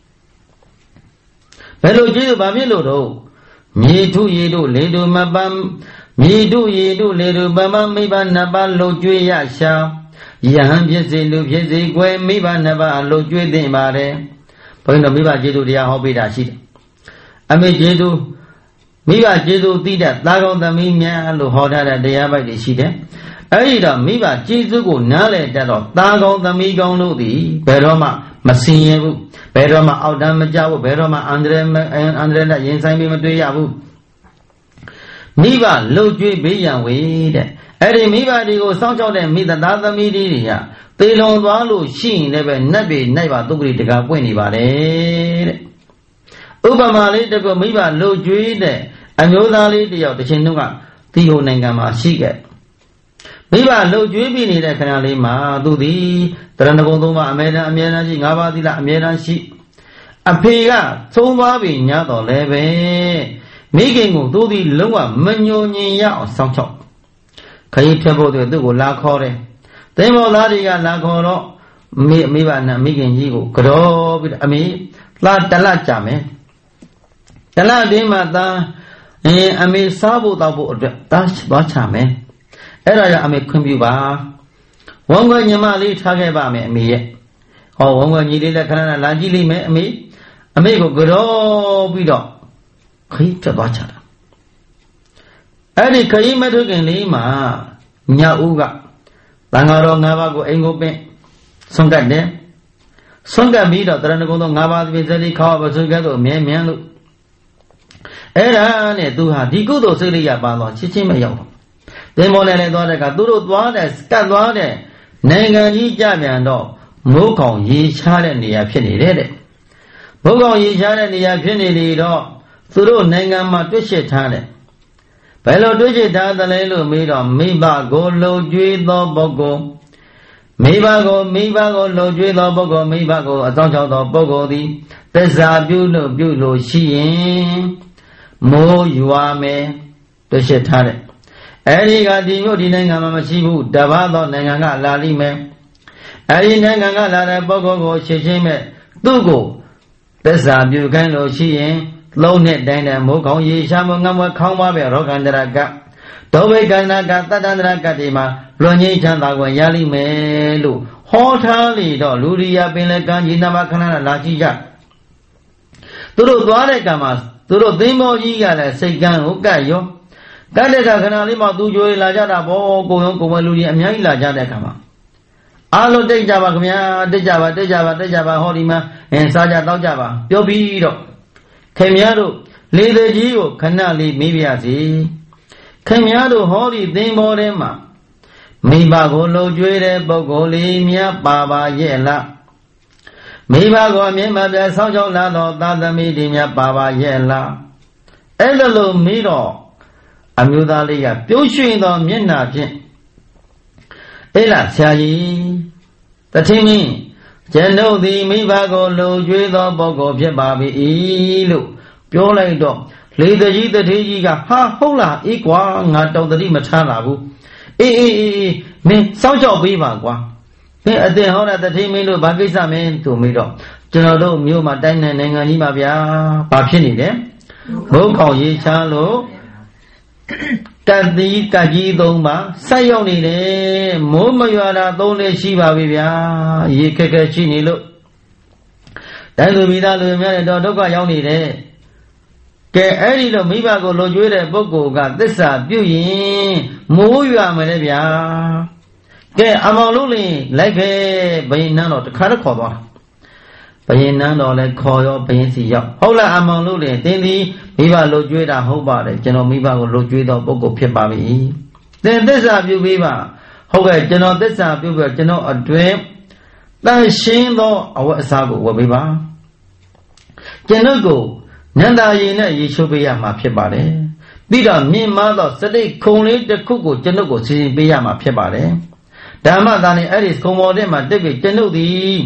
Fellow Jesus Babilo Me too yedo ledo mabam me do yedo ledo bama miba naba lo juya sha Yahan Jesse Lu Jesse Gwe Miba Naba lo juy de mare Point of Miba Jedu dia hobby da sheet Ame Jedu Miba Jedu Tida Lago the Mimia lo hoda de Yaba de sheet Aida Miba Jesu go nale dado Lago the Migon Ludi Beroma Masinebu Beroma Audam Jabu Beroma Andre Yensai Yabu Miba Loju Biyan Wade Eri Miba Digo Sancho de Mida Dada Midia Telon Walu Shin never Nabi Neva Dugri de Gapwini Bade Ubamali de Miba Loju de Anodali de Chinunga Tio Nangama Shige Miba Loju Bini de Kanalima Dudi Tranagoma Amena Gava di la Amena Shi Apega Tomabi Nyato Leve Making Dudi Lua Manyonia or Sancho Kai travel to the Lacore Demo Ladia Lacoro Miba making you grow with Ami La Talachame Tala Demata Ami Sabu Dabu Dash Bachame Era Ami Kumbuba One way Yamali Tagaba me or one way you did a Canada Lajili me Amigo grow with Kita baca. Adi kaima tu kan lima nyauga. Tangaro ngaba ko engope songkat de. Songkat bida terana ko to ngaba bisali kawa basuka to mian lu. Era ne tu ha di ko to sili ya ba lo chi chi ma yau. Demo le le twa de ka tu ro twa de stat twa de nangan ji ja pyan to mo kaung yi cha de neya phit ne de. Mo kaung yi cha de neya phit ne li to Suru Nangama Twishet Tane Bello Twishet Tadalelu Mira Miba go low jui the bogo Miba go low jui the bogo Miba go a ton of the bogo di Tessa bulo she Mo you are me Twishet Tane Eriga di Yodi Nangama Shibu Davado Nanga Lali me Eri Nanga La Bogo go Shishime Dugo Tessa Bucano she Low net dine Mokong Yi Shamangama Kama Rogandraga Dobe Ganaga Tadandragadima Roni Chandawa Yali Melu Hotali do Luria Beleganji Namakana Lajija Turu Dware Gamas Turu Dimo Yiga Segan Ugayo Gadeka Kanalima Dujo Lajada Bo Go Luria Miai Lajada Kama Alo Dejava Dejava Horima and Saja Dojava Yobido Kemiado, Lady Gio, Canali, Miviasi. Kemiado, Holy, Demorema. Mibago, Lojure, Bogoli, Mia, Baba, Yella. Mibago, Mima, the Sanjo Lado, Dada Midia, Baba, Yella. Ello, Miro, Amudalia, Pushin on Mina. Ella, Sai. The Timmy. General the Mibago low with the Bogo Babi Ilu, Pure like dog. Later, the Tiga, ha, hola, equa, not of the Matalabu. Me, Sancho Bivagua. Me at the home at the team in Bagisa men to me. ကျွန်တော်တို့မြို့မှာတိုင်းနိုင်ငံကြီးမှာဗျာဘာဖြစ်နေလဲမိုးခေါင်ရေချမ်းလို့တတိကကြီးသုံးပါဆက်ရောက်နေတယ်မိုးမရွာတာသုံးလေးရှိပါပြီဗျာရေခက်ခက်ရှိနေလို့တိုင်းသူမိသားစုများတဲ့တော့ဒုက္ခရောက်နေတယ်ကဲအဲ့ဒီတော့မိဘကိုလိုကျွေးတဲ့ပုဂ္ဂိုလ်ကသစ္စာပြုရင်မိုးရွာမယ်လေဗျာကဲအမောင်လို့လိုက်ခဲ့ဘယင်နန်းတော်တခါတော့ခေါ်သွားဘယင်နန်းတော်လည်းခေါ်ရောဘယင်စီရောက်ဟုတ်လားအမောင်လို့တင်းသည်မိဘလိုကျွေးတာဟုတ်ပါတယ်ကျွန်တော်မိဘကိုလိုကျွေးတော့ပုဂ္ဂိုလ်ဖြစ်ပါပြီသင်သစ္စာပြုပေးပါဟုတ်ကဲ့ကျွန်တော်သစ္စာပြုပြီးကျွန်တော်အတွင်းတန်ရှင်းသောအဝတ်အစားကိုဝတ်ပေးပါကျွန်တော်ကိုနန္ဒာရီနဲ့ရေချိုးပေးရမှာဖြစ်ပါတယ်ပြီးတော့မြင့်မားသောစတိတ်ခုံလေးတစ်ခုကိုကျွန်တော်ကိုစီစဉ်ပေးရမှာဖြစ်ပါတယ်ဓမ္မသာနဲ့အဲ့ဒီခုံပေါ်ထဲမှာတက်ပြီးကျွန်တော်သည်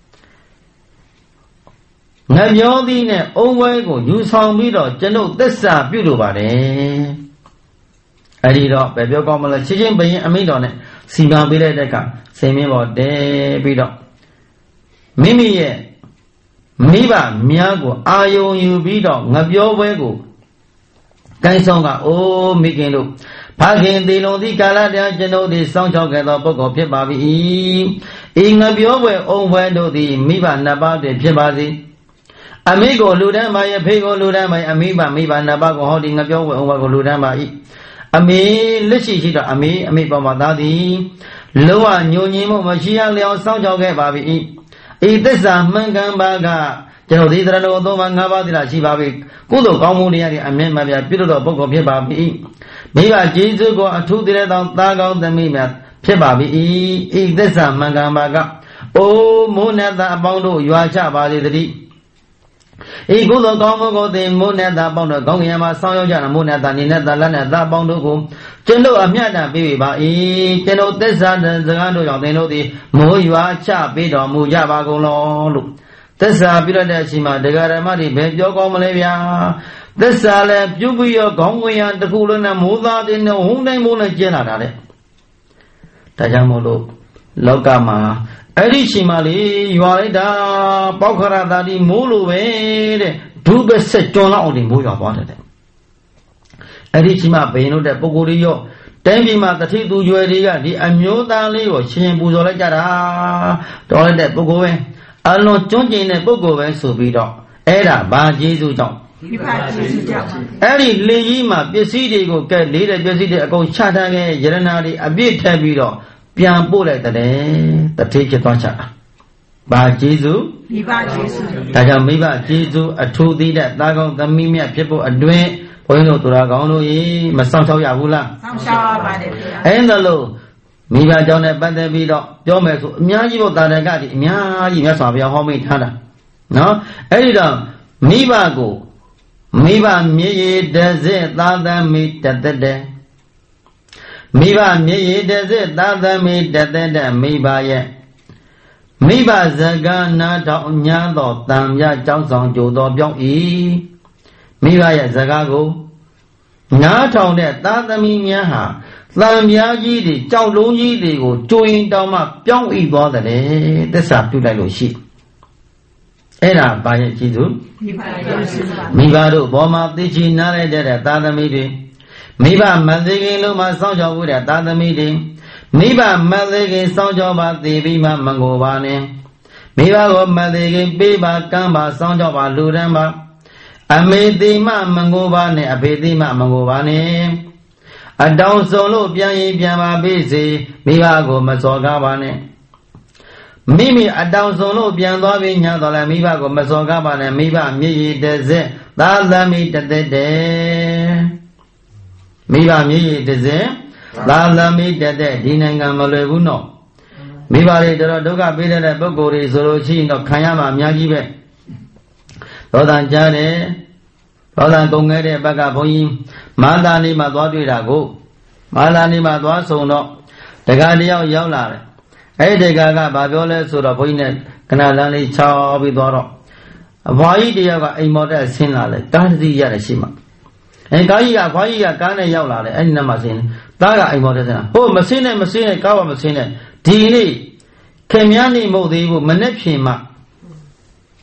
ငပြောသည်နဲ့အုံးဝဲကိုယူဆောင်ပြီးတော့ကျွန်တော်သစ္စာပြုလိုပါတယ်အဲ့ဒီတော့ပဲပြောကောင်းမလားချင်းဘယင်အမိန့်တော်နဲ့စီမံပေးတဲ့တက်ကစိန်မင်းပေါ်တဲပြီးတော့မိမိရဲ့မိဘများကိုအာယုံယူပြီးတော့ငပြောပွဲကိုကိုင်းဆောင်ကအိုးမိခင်တို့ဖခင်သေလုံးသည့်ကာလတည်းကျွန်ုပ်သည်စောင့်ရှောက်ခဲ့သောပုဂ္ဂိုလ်ဖြစ်ပါ၏ဤငပြောပွဲအုံပွဲတို့သည်မိဘနှစ်ပါးတွင်ဖြစ်ပါစေအမိကိုလူတန်းပါရဲ့ဖေကိုလူတန်းပါအမိဘမိဘနှစ်ပါးကိုဟောဒီငပြောပွဲအုံပွဲကိုလူတန်းပါ၏အမေလက်ရှိတော့အမေပေါ်မှာသားသည်လောကညိုညင်မှုမရှိရလျောင်းစောင့်ရှောက်ခဲ့ပါ၏ဤသစ္စာမှန်ကန်ပါကကျွန်တော်ဒီသရဏဂုံသုံးပါး၅ပါးသီလရှိပါပြီကုသိုလ်ကောင်းမှုတရားတွေအမြဲမပြပြုလို့တော့ပုဂ္ဂိုလ်ဖြစ်ပါပြီမိဘကျေးဇူးကိုအထူးတည်းသောသားကောင်းသမီးများဖြစ်ပါပြီဤသစ္စာမှန်ကန်ပါကအိုးမိုးနဲ့သားအပေါင်းတို့ရွာချပါလေတည်းဤကုသိုလ်ကောင်းမှုကိုသင်မိုးနဲ့သားအပေါင်းတို့ကောင်းကင်မှာဆောင်းရောက်ကြတာမိုးနဲ့သားနေနဲ့သားလက်နဲ့သားအပေါင်းတို့ကိုကျွန်တော်အမျှတပေးပါ၏ကျွန်တော်သစ္စာစကားတို့ကြောင့်သင်တို့သည်မိုးရွာချပေးတော်မူကြပါကုန်လောလို့သစ္စာပြုရတဲ့အချိန်မှာဒကာဓမ္မတွေဘယ်ပြောကောင်းမလဲဗျာသစ္စာလည်းပြုပြီးရောခေါင်းဝင်ရတခုလုံးနဲ့မိုးသားတဲ့နဲ့ဝုန်းတိုင်းမိုးနဲ့ကျင်းလာတာတဲ့ဒါကြောင့်မို့လို့လောကမှာအဲ့ဒီချိန်မှာလေရွာလိုက်တာပေါခရတာဒီမိုးလိုပဲတဲ့ဒုပဲဆက်ကျွန်းလောက်အောင်ဒီမိုးရွာသွားတယ်တဲ့အဲ့ဒီချိန်မှာဘယင်တို့တဲ့ပုဂ္ဂိုလ်တွေရောတိုင်းပြည်မှာတတိသူရွယ်တွေကဒီအမျိုးသားလေးကိုရှင်ပူဇော်လိုက်ကြတာတော်လိုက်တဲ့ပုဂ္ဂိုလ်ပဲအလွန်ကျွမ်းကျင်တဲ့ပုဂ္ဂိုလ်ပဲဆိုပြီးတော့အဲ့ဒါဘာကျေးဇူးကြောင့်မိဘကျေးဇူးကြောင့်အဲ့ဒီလေကြီးမှာပစ္စည်းတွေကိုကဲလေးတဲ့ပစ္စည်းတွေအကုန်ချထားခဲ့ရတနာတွေအပြည့်ထည့်ပြီးတော့ပြန်ပို့လိုက်တဲ့တတိဖြစ်သွားချတာဘာကျေးဇူးမိဘကျေးဇူးဒါကြောင့်မိဘကျေးဇူးအထူးသီးတဲ့သားကောင်းသမီးမြတ်ဖြစ်ဖို့အတွင်းဘုန်းကြီးတို့သူတော်ကောင်းတို့မဆောင်ရှောက်ရဘူးလားဆောင်ရှောက်ရပါတယ်ဗျာအဲ့ဒါလို့မိဘကြောင့်နဲ့ပတ်သက်ပြီးတော့ပြောမယ်ဆိုအများကြီးဘုတာရကဒီအများကြီးမြတ်စွာဘုရားဟောမိထားတာနော်အဲ့ဒီတော့မိဘကိုမိဘမြေရည်တစေသာသမီတသက်တဲ့မိဘမြေရည်တစေသာသမီတသက်တဲ့မိဘရဲ့မိဘဇဂနာတော်ညာတော်တံမြကြောင်းဆောင်ကြိုတော်ပြောင်းဤမိဘရဲ့ဇဂကိုနားထောင်တဲ့သာသမီများဟာသံမြားကြီးတွေကြောက်လုံးကြီးတွေကိုကြိုရင်တောင်မှပြောင်းဤသွားတယ်သစ္စာပြုလိုက်လို့ရှိအဲ့ဒါဘာရဲ့ကျေးဇူးမိဘတို့ဘောမှာသိချင်နားလိုက်တဲ့သာသမီတွေမိဘမသိခင်လုံးမှာစောင့်ကြောက်ဖို့တဲ့သာသမီတွေမိဘမသိခင်စောင့်ကြောက်ပါသိပြီးမှမငိုပါနဲ့မိဘကိုမသိခင်ပေးပါကမ်းပါစောင့်ကြောက်ပါလူတန်းပါအမေသိမှမငိုပါနဲ့အဖေသိမှမငိုပါနဲ့အတောင်စုံလို့ပြန်ရင်ပြန်ပါပေးစေမိဘကိုမစော်ကားပါနဲ့မိမိအတောင်စုံလို့ပြန်သွားပြီးညာတော်လဲမိဘကိုမစော်ကားပါနဲ့မိဘမြေရည်တစ်စက်သာသမီတသက်တဲ့မိဘမြေရည်တစ်စက်သာသမီတသက်ဒီနိုင်ငံမလွယ်ဘူးနော်မိဘတွေတော်ဒုက္ခပေးတဲ့ပုဂ္ဂိုလ်တွေဆိုလို့ရှိရင်တော့ခံရမှာအများကြီးပဲသောတာကြားတယ်သောတာကုန်ခဲ့တဲ့ဘက်ကဘုန်းကြီးမာသာနေမှာသွားတွေ့တာကိုမာသာနေမှာသွားဆုံတော့တက္ကတယောက်ရောက်လာတယ်အဲ့ဒီတက္ကကဘာပြောလဲဆိုတော့ဘုန်းကြီးနဲ့ခဏလမ်းလေးချောင်းပြီးသွားတော့အဘွားကြီးတယောက်ကအိမ်မော်တက်ဆင်းလာတယ်ကားတစ်စီးရတယ်ရှိမှကားကြီးကဘွားကြီးကကားနဲ့ရောက်လာတယ်အဲ့ဒီနောက်မှာဆင်းသားကအိမ်မော်တက်ဆင်းလာဟိုမဆင်းနဲ့ကားပါမဆင်းနဲ့ဒီနေ့ခင်များနေမဟုတ်သေးဘူးမနဲ့ဖြင်မှ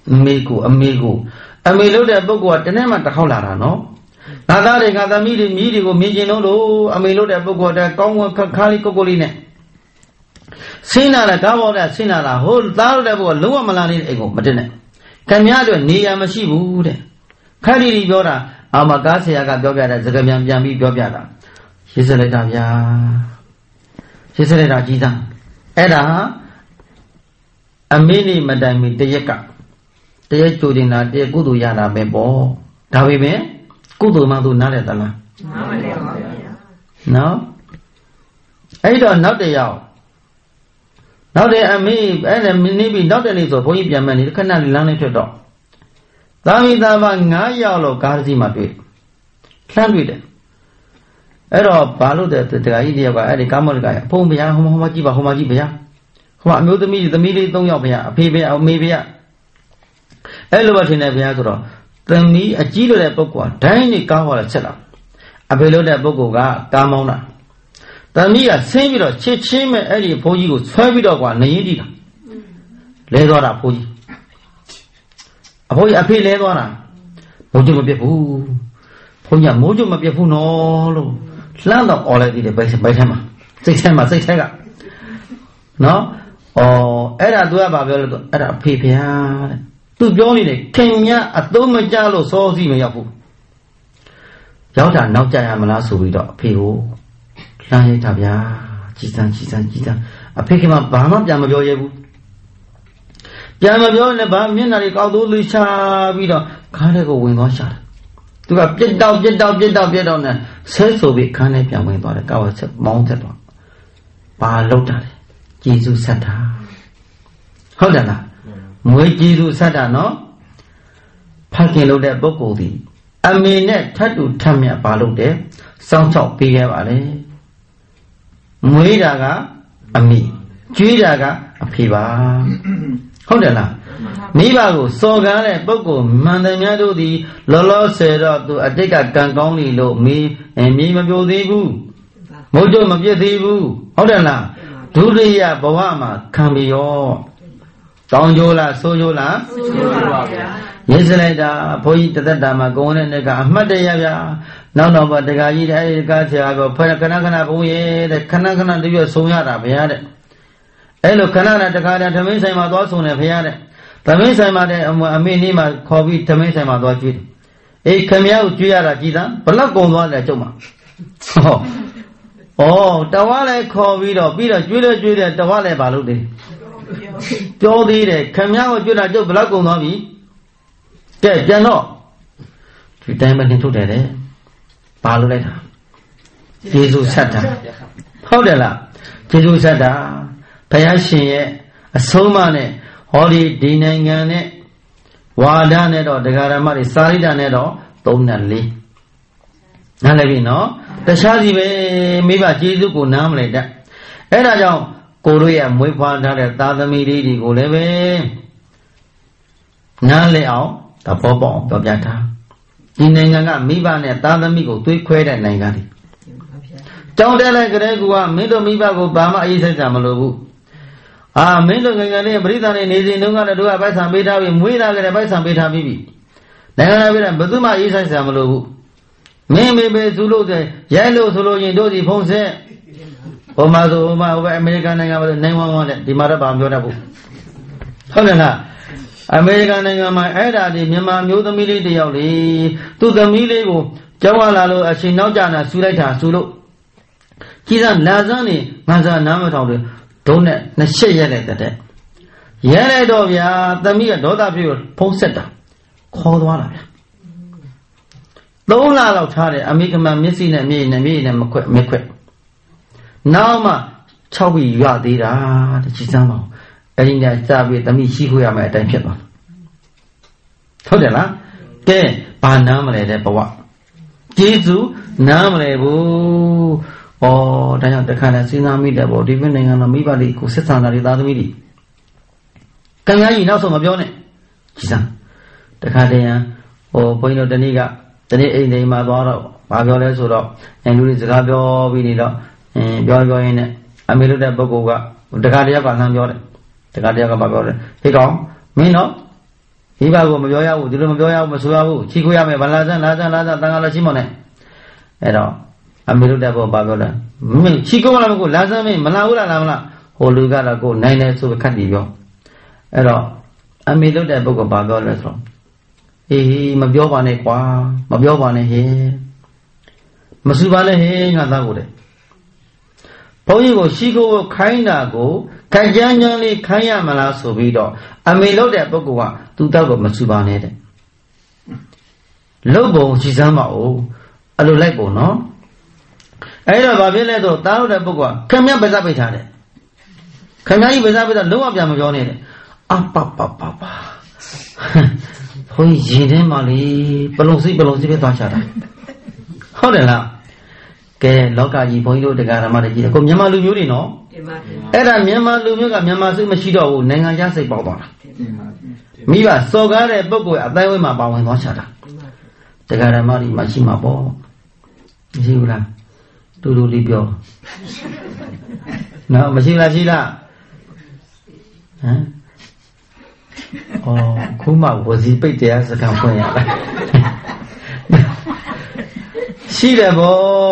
Amigo, Amigo de Bogo, the name at the Holano. Nadari got a medico, Mijino, Amigo de Bogo, the Congo Kali Cocoline. Sina la Gabo, that Sina la whole thousand of Lua Malani ego, Madene. Camiado, Nia Mashibu. Kadi Yora, Amagasi, I got Yoga, Zagamian Yami Yoga. She said, She said, Rajita. Eda a mini Madame de Yaka. They are choosing that they go to Yara Bebo. Tavibe, go to Madu Naretala. No? I don't know the yaw. Now they are me, and maybe not a little for Yaman, you cannot learn it at all. Tamidava Nayalo Garzi Madrid. Can't read it. Ero Balu the idea by Eddie Kamoga, Pomia, Homajiba. What knew the media don't yobia, PBA, maybe a elevator in Aviadro. Then me a gilo de Boqua, tiny cover setup. A below de Bogoga, Gamona. The me a similar chim Eddie for you, 12 dog one, Nayidi. Ledora Puji. A boy appeal Ledora. Mojo Mabu. Ponya Mojo Mabu no. Land of already the base by Hema. 6 Hema. No? Oh, era dua babel era PPA. Tu Johnny, Kenya, a Doma Jalo, so see me up. Yota, no Jayamala, so we don't pay. Lai Tabia, Chisan. A pick him up, Bahama Jamajo. Jamajo and the Baminari, although Lisha, we don't can't go wing or shot. To have get down on that. Says so we can't have wing by the cover mounted on. Balota. Jesus Sata. Hold on. Mwe Jesus Sata no? Packing load that book the. I mean, that tattoo Tamia Palo there. Sounds of Pigavale. Muidaga, a me. Judaga, a piva. Hold on. Nibago, Soga, Boko, Mandamado, the Lolo said to a take a gangoni low me and me, Mabio Debu. Mojo Mabia Debu. Hold on. Duria Bawama, Camio. Donjola, Sojola. Yesterday, point to the Dama going and the Gamadaya. No, but the guy Gaziago, Parakanakana, the Kanakana, the Soyara, Piade. Hello, Canada, the guy that Tamisa Madoso, and Piade. Tamisa Made, a minima, Kobe, Tamisa Madoji. A cameo, Giara Gita, but not going on that Joma. Oh, Tawale Covido, Julia, Tawale Baludi. Jodi, the Cameo, Julia, Blago Novi. Dead, Jano. To diamond into the Baluleta. Jesus Sata. Hodela. Jesus Sata. Payashi, a Somane, Holi Dinangane, Wadanedo, the Garamari, Salidanedo, Donali. Nalevino. The Shazi Miba Jesus could name like that. And I don't Korea, Mwipa, Tadamidi, Goleve. Nale out, the Popo, the Jata. In Nanga, Miba, and Tadamigo, 2 quid and Nangati. Don't tell like Gregua, Middle Miba, Obama is a Jamalu. Ah, Middle Gangare, Britain, and Easy Nunga do a by some beta, we are by some beta bibi. Then I will have Bazuma is a Jamalu. Maybe Zulu, the yellow Zulu in Dodi Ponce. Omazo, American and 911, the Marabam Yorabu. Holena, American and my Ada, the Yama, Yoda Military, to the Miligo, Jawalalo, as she now Jana, Suleta, Sulu. Kizan Lazani, Maza Namatown, don't say yet. Yellow, the mere daughter of your Ponsetta. Called one. Don't allow Charlie, I make a man missing and me and McQuick. Now, ma, Chowi, you are the Chisamo. And in that job with the Michi who are my attention. Todella, Gay, Panamale, the Bawa. Jesu, Namale, or the kind of tsunami that was depending on a Mibali who sits on the Ladamidi. Can I know some of your name? Chisan, the Cadea, or Point of the Niga. The name of Magola Suro, and Louis Gabio, Vinida, and Biogo in a middle of Bogoga, the Cardiac and Yore, the Cardiac Bagore. He gone, me no? မိဘကိုမပြောရဘူးဒီလိုမပြောရဘူးမဆိုရဘူးချီခွေးရမယ်ဗလာစမ်းလာစမ်းတန်ခါလာချိမောနဲ့အဲ့တော့အမေတို့တက်ဖို့ပါပြောတယ်မင်းချီခွေးလာမကိုလာစမ်းမင်းမလာဘူးလားလာမလားဟိုလူကတော့ကိုနိုင်တယ်ဆိုခတ်ပြီးပြောအဲ့တော့အမေတို့တဲ့ပုဂ္ဂိုလ်ပါပြောလဲဆိုတော့အေးမပြောပါနဲ့ကွာမပြောပါနဲ့ဟဲ့မစူပါနဲ့ဟဲ့ငါသားကိုတဲ့ဘုန်းကြီးကိုရှိခိုးခိုင်းတာကိုခိုင်ကြမ်းကြမ်းလေးခိုင်းရမလားဆိုပြီးတော့အမေလို့တဲ့ပုဂ္ဂိုလ်ကသူ့တောက်ကိုမစူပါနဲ့တဲ့လုတ်ပုံရှိစမ်းပါဦးအဲ့လိုလိုက်ပုံနော်အဲ့တော့ဘာဖြစ်လဲဆိုတားလို့တဲ့ပုဂ္ဂိုလ်ကခင်ဗျပါးစပ်ပိတ်ထားတယ်ခင်ဗျကြီးပါးစပ်ပိတ်တော့လုံးဝပြန်မပြောနဲ့တဲ့အပပပပဘုန်းကြီးရင်ထဲမှာလေပလုံစိပဲသွားချတာဟုတ်တယ်လားကဲလောကကြီးဘုန်းကြီးတို့တရားဓမ္မတွေကြည့်တယ်ကိုမြန်မာလူမျိုးတွေနော်အဲ့ဒါမြန်မာလူမျိုးကမြန်မာစိတ်မရှိတော့ဘူးနိုင်ငံခြားစိတ်ပေါက်သွားတာမိဘစော်ကားတဲ့ပုဂ္ဂိုလ်အတိုင်းဝိုင်းမှာပါဝင်သွားချတာတရားဓမ္မတွေမရှိမှာပေါ့မရှိဘူးလားတူတူလေးပြောနော်မရှိလားရှိလားဟမ်အော်ခုမှဝစီပိတ်တရားစကားဖွင့်ရလားရှိတယ်ဗော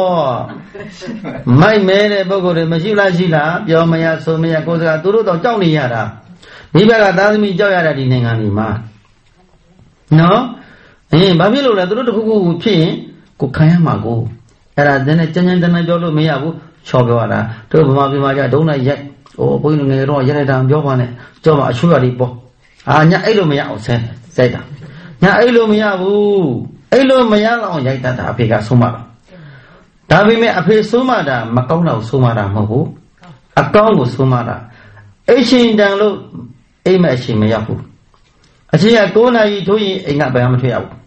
မိုက်မဲတဲ့ပုဂ္ဂိုလ်တွေမရှိလားရှိလားပြောမရဆိုမရကိုယ်စကားသူတို့တော့ကြောက်နေရတာမိဘကသားသမီးကြောက်ရတာဒီနိုင်ငံကြီးမှာနော်ဘာဖြစ်လို့လဲသူတို့တခုခုဖြစ်ရင်ကိုခံရမှာကိုအဲ့ဒါတည်းနဲ့ကြမ်းကြမ်းတမ်းတမ်းပြောလို့မရဘူးချော်ပြောရတာတို့ဗမာပြည်မှာကြဒုံးလိုက်ရက်ဘုန်းကြီးငယ်တော့ရက်လိုက်တာပြောပါနဲ့ကြောက်ပါအချိုးရည်ပေါ့ညအဲ့လိုမရအောင်စိုက်တာညအဲ့လိုမရဘူးအဲ့လိုမရအောင်ရိုက်တတ်တာအဖေကဆုံးမတာဒါပေမဲ့အဖေဆုံးမတာမကောင်းတော့ဆုံးမတာမဟုတ်ဘူးအကောင်းကိုဆုံးမတာအိရှင်တန်လို့အိမ်မအရှင်မရောက်ဘူးအရှင်က9 နာရီထိုးရင်အိမ်ကဘယ်မှမထွက်ရဘူး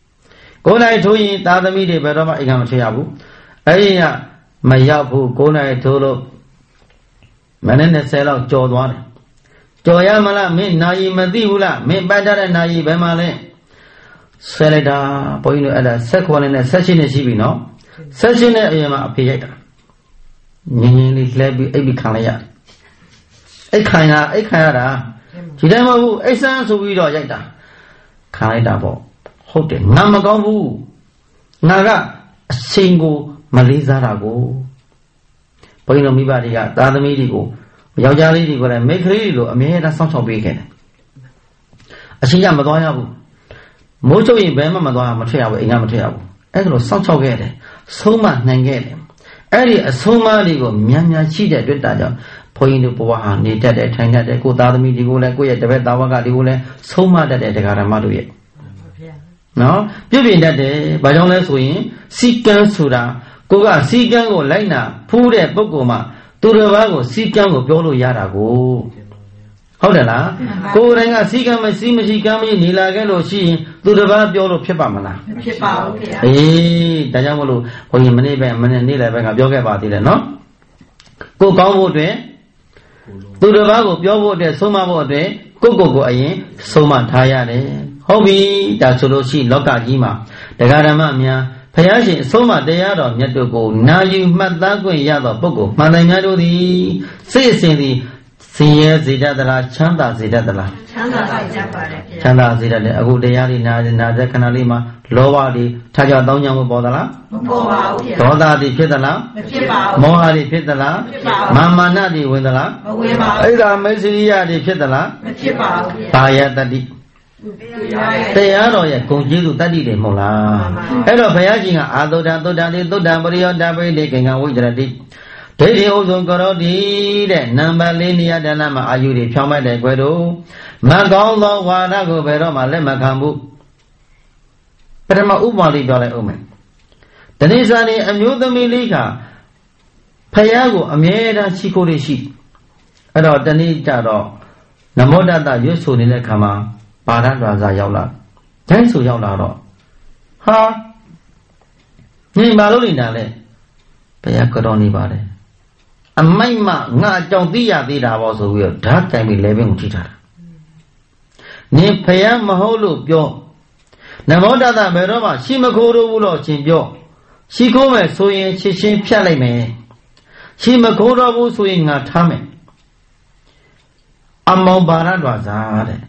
9 နာရီထိုးရင်သားသမီးတွေဘယ်တော့မှအိမ်ကမထွက်ရဘူးအဲ့ဒီကမရောက်ဘူး9 နာရီထိုးလို့မနေ့20လောက်ကြော်သွားတယ်ကြော်ရမလားမင်းနာယီမသိဘူးလားမင်းပတ်ထားတဲ့နာယီဘယ်မှာလဲဆဲလိုက်တာဘုန်းကြီးတို့အဲ့ဒါ16နဲ့18နဲ့ရှိပြီနော်18နဲ့အရင်မှာအဖေရိုက်တာငင်းငင်းလေးလှဲပြီးအိပ်ပြီးခံလိုက်ရအိပ်ခံရတာဒီတိုင်းမဟုတ်ဘူးအိပ်ဆန်းဆိုပြီးတော့ရိုက်တာခံလိုက်တာပေါ့ဟုတ်တယ်ငါမကောင်းဘူးငါကအချိန်ကိုမလေးစားတာကိုဘုန်းကြီးတို့မိဘတွေကသားသမီးတွေကိုယောက်ျားလေးတွေကိုလည်းမိန်းကလေးတွေလိုအမြဲတမ်းစောင့်ရှောက်ပေးခဲ့တယ်အချိန်ကမသွားရဘူးမိုးချုပ်ရင်ဘယ်မှမသွားမထွက်ရဘူးအိမ်ကမထွက်ရဘူးအဲ့ဒါလိုစောင့်ရှောက်ခဲ့တယ်ဆုံးမနိုင်ခဲ့တယ်အဲ့ဒီအဆုံးမလေးကိုများများရှိတဲ့အတွက်ဒါကြောင့်ဘုန်းကြီးတို့ဘဝဟာနေတတ်တယ်ထိုင်တတ်တယ်ကိုသားသမီးတွေကိုလည်းကိုယ့်ရဲ့တပည့်သားဝကတွေကိုလည်းဆုံးမတတ်တဲ့တရားဓမ္မတို့ရဲ့နော်ပြုပြင်တတ်တယ်ဘာကြောင့်လဲဆိုရင်စီကံဆိုတာကိုကစီကံကိုလိုက်နာဖူးတဲ့ပုဂ္ဂိုလ်မှာသူတစ်ပါးကိုစီကံကိုပြောလို့ရတာကိုဟုတ်တယ်လားကိုယ်တိုင်ကစီကံမရှိကံမရှိနေလာခဲ့လို့ရှိရင်သူတစ်ပါးပြောလို့ဖြစ်ပါမလားမဖြစ်ပါဘူးခင်ဗျာအေးဒါကြောင့်မလို့ဘုန်းကြီးမနေ့နေ့လည်းပဲကပြောခဲ့ပါသေးတယ်နော်ကိုကောင်းဖို့အတွက်သူတစ်ပါးကိုပြောဖို့အတွက်ဆုံးမဖို့အတွက်ကိုအရင်ဆုံးမထားရတယ်ဟုတ်ပြီဒါဆိုလို့ရှိလောကကြီးမှာတရားဓမ္မများဘုရားရှင်အဆုံးအမတရားတော်မြတ်တို့ကိုနာယူမှတ်သားခွင့်ရသောပုဂ္ဂိုလ်မှန်တယ်များတို့သည်စိတ်အစဉ်သည်ဆင်းရဲစေတတ်သလားချမ်းသာစေတတ်သလားချမ်းသာစေတတ်ပါတယ်ချမ်းသာစေတတ်တယ်အခုတရားလေးနာတဲ့ခဏလေးမှာလောဘတွေထားကြတောင်းကြဖို့ပေါ်သလားမပေါ်ပါဘူးဒေါသတွေဖြစ်သလားမဖြစ်ပါဘူးမောဟတွေဖြစ်သလားမဖြစ်ပါဘူးမာမာနတွေဝင်သလားမဝင်ပါဘူးအိဒါမေစိရိယတွေဖြစ်သလားမဖြစ်ပါဘူးဘာယတတိတရားတော်ရဲ့ဂုဏ်ကျေးဇူးတတ္တိတွေမဟုတ်လားအဲ့တော့ဘုရားရှင်ကအာသုဒ္ဓသုဒ္ဓတိသုဒ္ဓပရိယောတပိဋိကေငံဝိကြရတိဒိဋ္ဌိဥဆုံးကရောတိတဲ့နံပါတ်၄နေရာတဏမှာအာယုတွေဖြောင်းမဲ့တယ်ကွယ်တို့မကောင်းသောဝါဒကိုဘယ်တော့မှလက်မခံဘူးပထမဥပမာလေးပြောလိုက်အောင်မယ်တဏိစာနေအမျိုးသမီးလေးကဖယားကိုအမြဲတမ်းရှိခိုးလေးရှိအဲ့တော့တဏိကြတော့နမောတတရွတ်ဆိုနေတဲ့ခါမှာပါရဒွါစာရောက်လာတိုင်းဆိုရောက်လာတော့ဟာညီမလို့နေတာလေဘုရားကြောနေပါလေအမိုက်မငါအကြောင်းသိရသေးတာပေါ့ဆိုပြီးတော့ဓာတ်တိုင်ပြီးလေပင်ကိုထိထားတာနင်ဘုရားမဟုတ်လို့ပြောနမောတတဘယ်တော့မှရှိမခိုးတော့ဘူးလို့ချင်းပြောရှိခိုးမယ်ဆိုရင်ချစ်ချင်းဖြတ်လိုက်မယ်ရှိမခိုးတော့ဘူးဆိုရင်ငါထားမယ်အမောင်ပါရဒွါစာတဲ့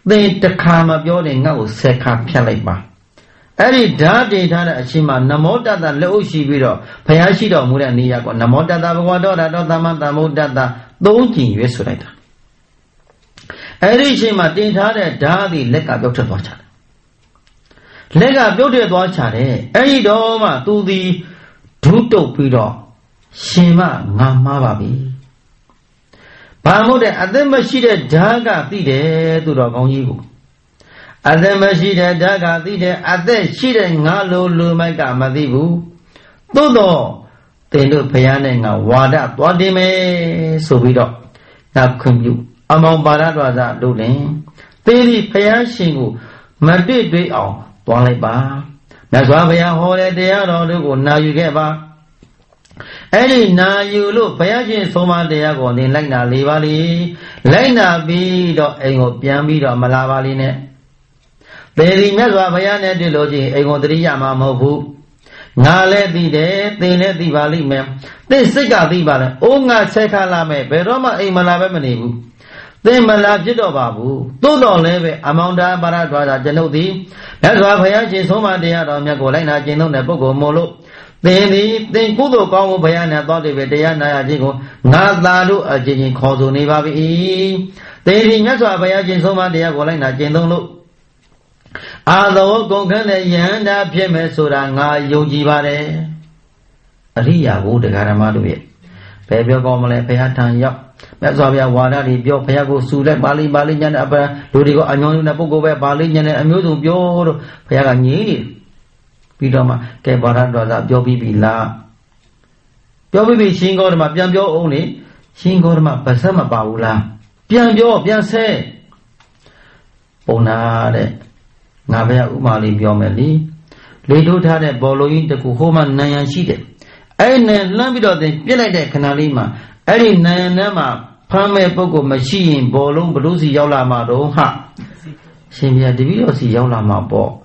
They the karma building now set up Peleba. Every day, Shima, Namota, the Loshi Vido, Payashido, Murania, Namota, the Wadora, Damata, Mudata, don't you, Yesureta. Every Shima did had a daddy, Lega Doctor Watcher. Lega Doctor Watcher, every doma to the Tuto Pido, Shima, Namababi. Pamude, Adamashida Daga, Pide, to the Gongigo. Adamashida Daga, Pide, Adashida, Nalo, Lumaga, Madibu. Todo, they do Payananga, Wada, Wadime, Sobido. Now come you. Among Baradwaza, Dudin. Daily Payashingu, Madrid, oh, Twaliba. That's why we are holding the other, now you get back. Any now you look, Payajin Soma de Ago, in Lena Livali, Lena B. Ego Piambi or Malavaline. They remember Payane de Logi, Ego Driyama Mobu. Now let the day, they let the valley mem. They sick of the valley, Onga Sekalame, Beroma Imalavamanibu. They Malajido Babu, Dodo Leve, Amanda Baradwa, Genodi. That's why Payajin Soma de Ago, Lena Geno, Nepogo Molo. They Kudo Kamu Bayana thought they were Diana Jigo, Nazaru, a Jin Kozu Nivabi. They didn't have Bayajin Soma de Agolena Gendolo. Although Gongan Yanda Pime Suranga Yogi Vare Ria would the Garamadu. Pebio Gomale Payatan Yap. That's why we are Wada, Bio Payago Suda, Bali, Balian, Ludigo, Anon, Napogo, Balian, and Amusum, Bio, Payagani. Pidoma, Kebarada, Jobi La. Jobi Shingo, my Biambio only, Shingo, my Pasama Baula. Biambio, Bianse. Bonade. Navea Umali Biomeli. Lido Tade Boloin the Kuhoma Nayan Shide. And then Lambido de Pilade Canalima. Any Nayanama, Pame Pogo machine, Bolum, Brusi Yola Mado, ha. Simia Dividosi Yola Mabo.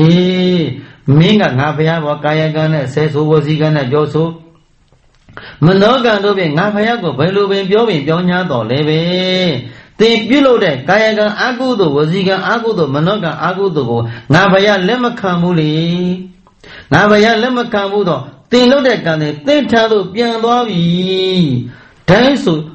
Minga Navia, Wakayagan, says who was he gonna go so? Manogan doing Navayago, Belu, Biobi, Bionyado, Leve. Think below that Kayagan Agudo, was he got Agudo, Manoga Agudo, Navaya Lemakamuli. Navaya Lemakamudo, they know that can they tell Biandovi. Tansu,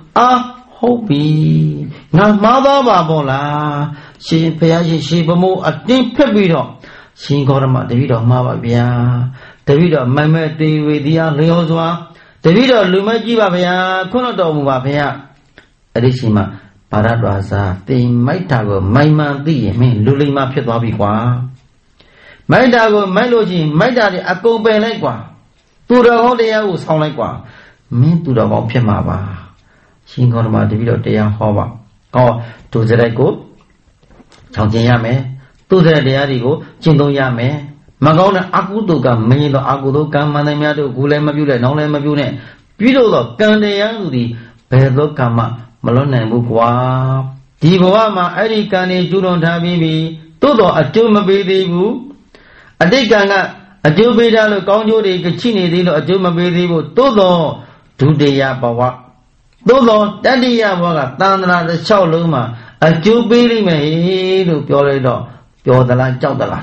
Hopi. Now, Mother Babola, she Payashi Shibamu, a deep pebido. Singorama, David of Mavabia, David of Mamati with the Leozwa, David of Lumajiva, Konodo Mavia, Adishima, Paradwaza, the Maitago, Maima, the mean Lulima Petabiqua. Maitago, Meloji, Maidadi, Akobe Legua, to the whole day I was all like one, mean to the Wapimava. Singorama, David of Dea Hova, or to the Rego, Chantiame. To the Diarigo, Chindo Yame, Magona Akuduka, Mino Akuduka, Manamado, Gulemabule, Nolemabune, Pido, Kandayandi, Pedro Kama, Malone Bukwa, Divoama, Ericani, Judon Tabibi, Todo, a Tumabibu, a Deganga, a Jubida, Conjuri, Chini, a Tumabibu, Todo, Tudeya Bawa, Todo, Daddy Yawaga, Tandra, the Shaoluma, a Jubili may do Pioredo. You're the land, Jodala.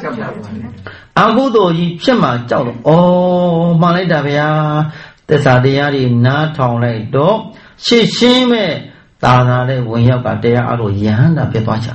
Agudo, you Chema, Jod. Oh, Maledavia, the Sadiari, not only dog. She shame Tana, when you got there, I will Yanda Pepachade.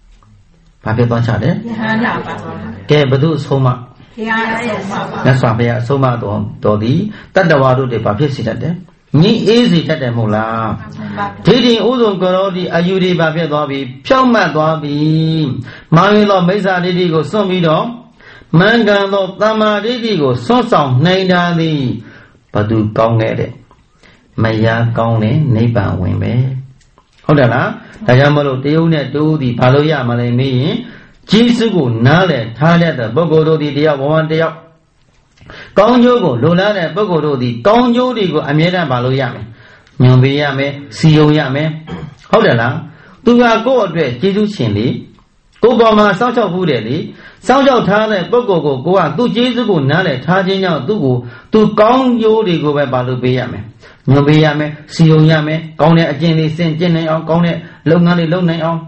Papachade? Gabadus Homa. That's why they are so mad on Dodi, that the Wadu de Papisita. Ni easy at the Mula. Taking Udon Gorodi, Ayudi Babi, Pioma Dobi, Marilo Mesa Didigo, Somido, Mangano, Tama Didigo, Sosa, Naidadi, Padu Kongede, Maya Kone, Neighbor Wimbe. Hodala, Tayamalo Deune do the Paloya Malay, Jisugu, Nale, Tale, the Bogodo, the Dia, one day up. Conjogo, Lula, Bogodo, the Conjodigo, Amira Baloyame, Nyombiame, Sioyame, Hodala, Tuga go address Jesu Chindi, Go Bama, South of Woodley, South of Tale, Bogo, go out to Jesu, Nale, Tajina, Dugu, to Conjodigo Balubiame, Nyombiame, Sioyame, Gone again, Saint Jenny on Gone, Longani Lonely on.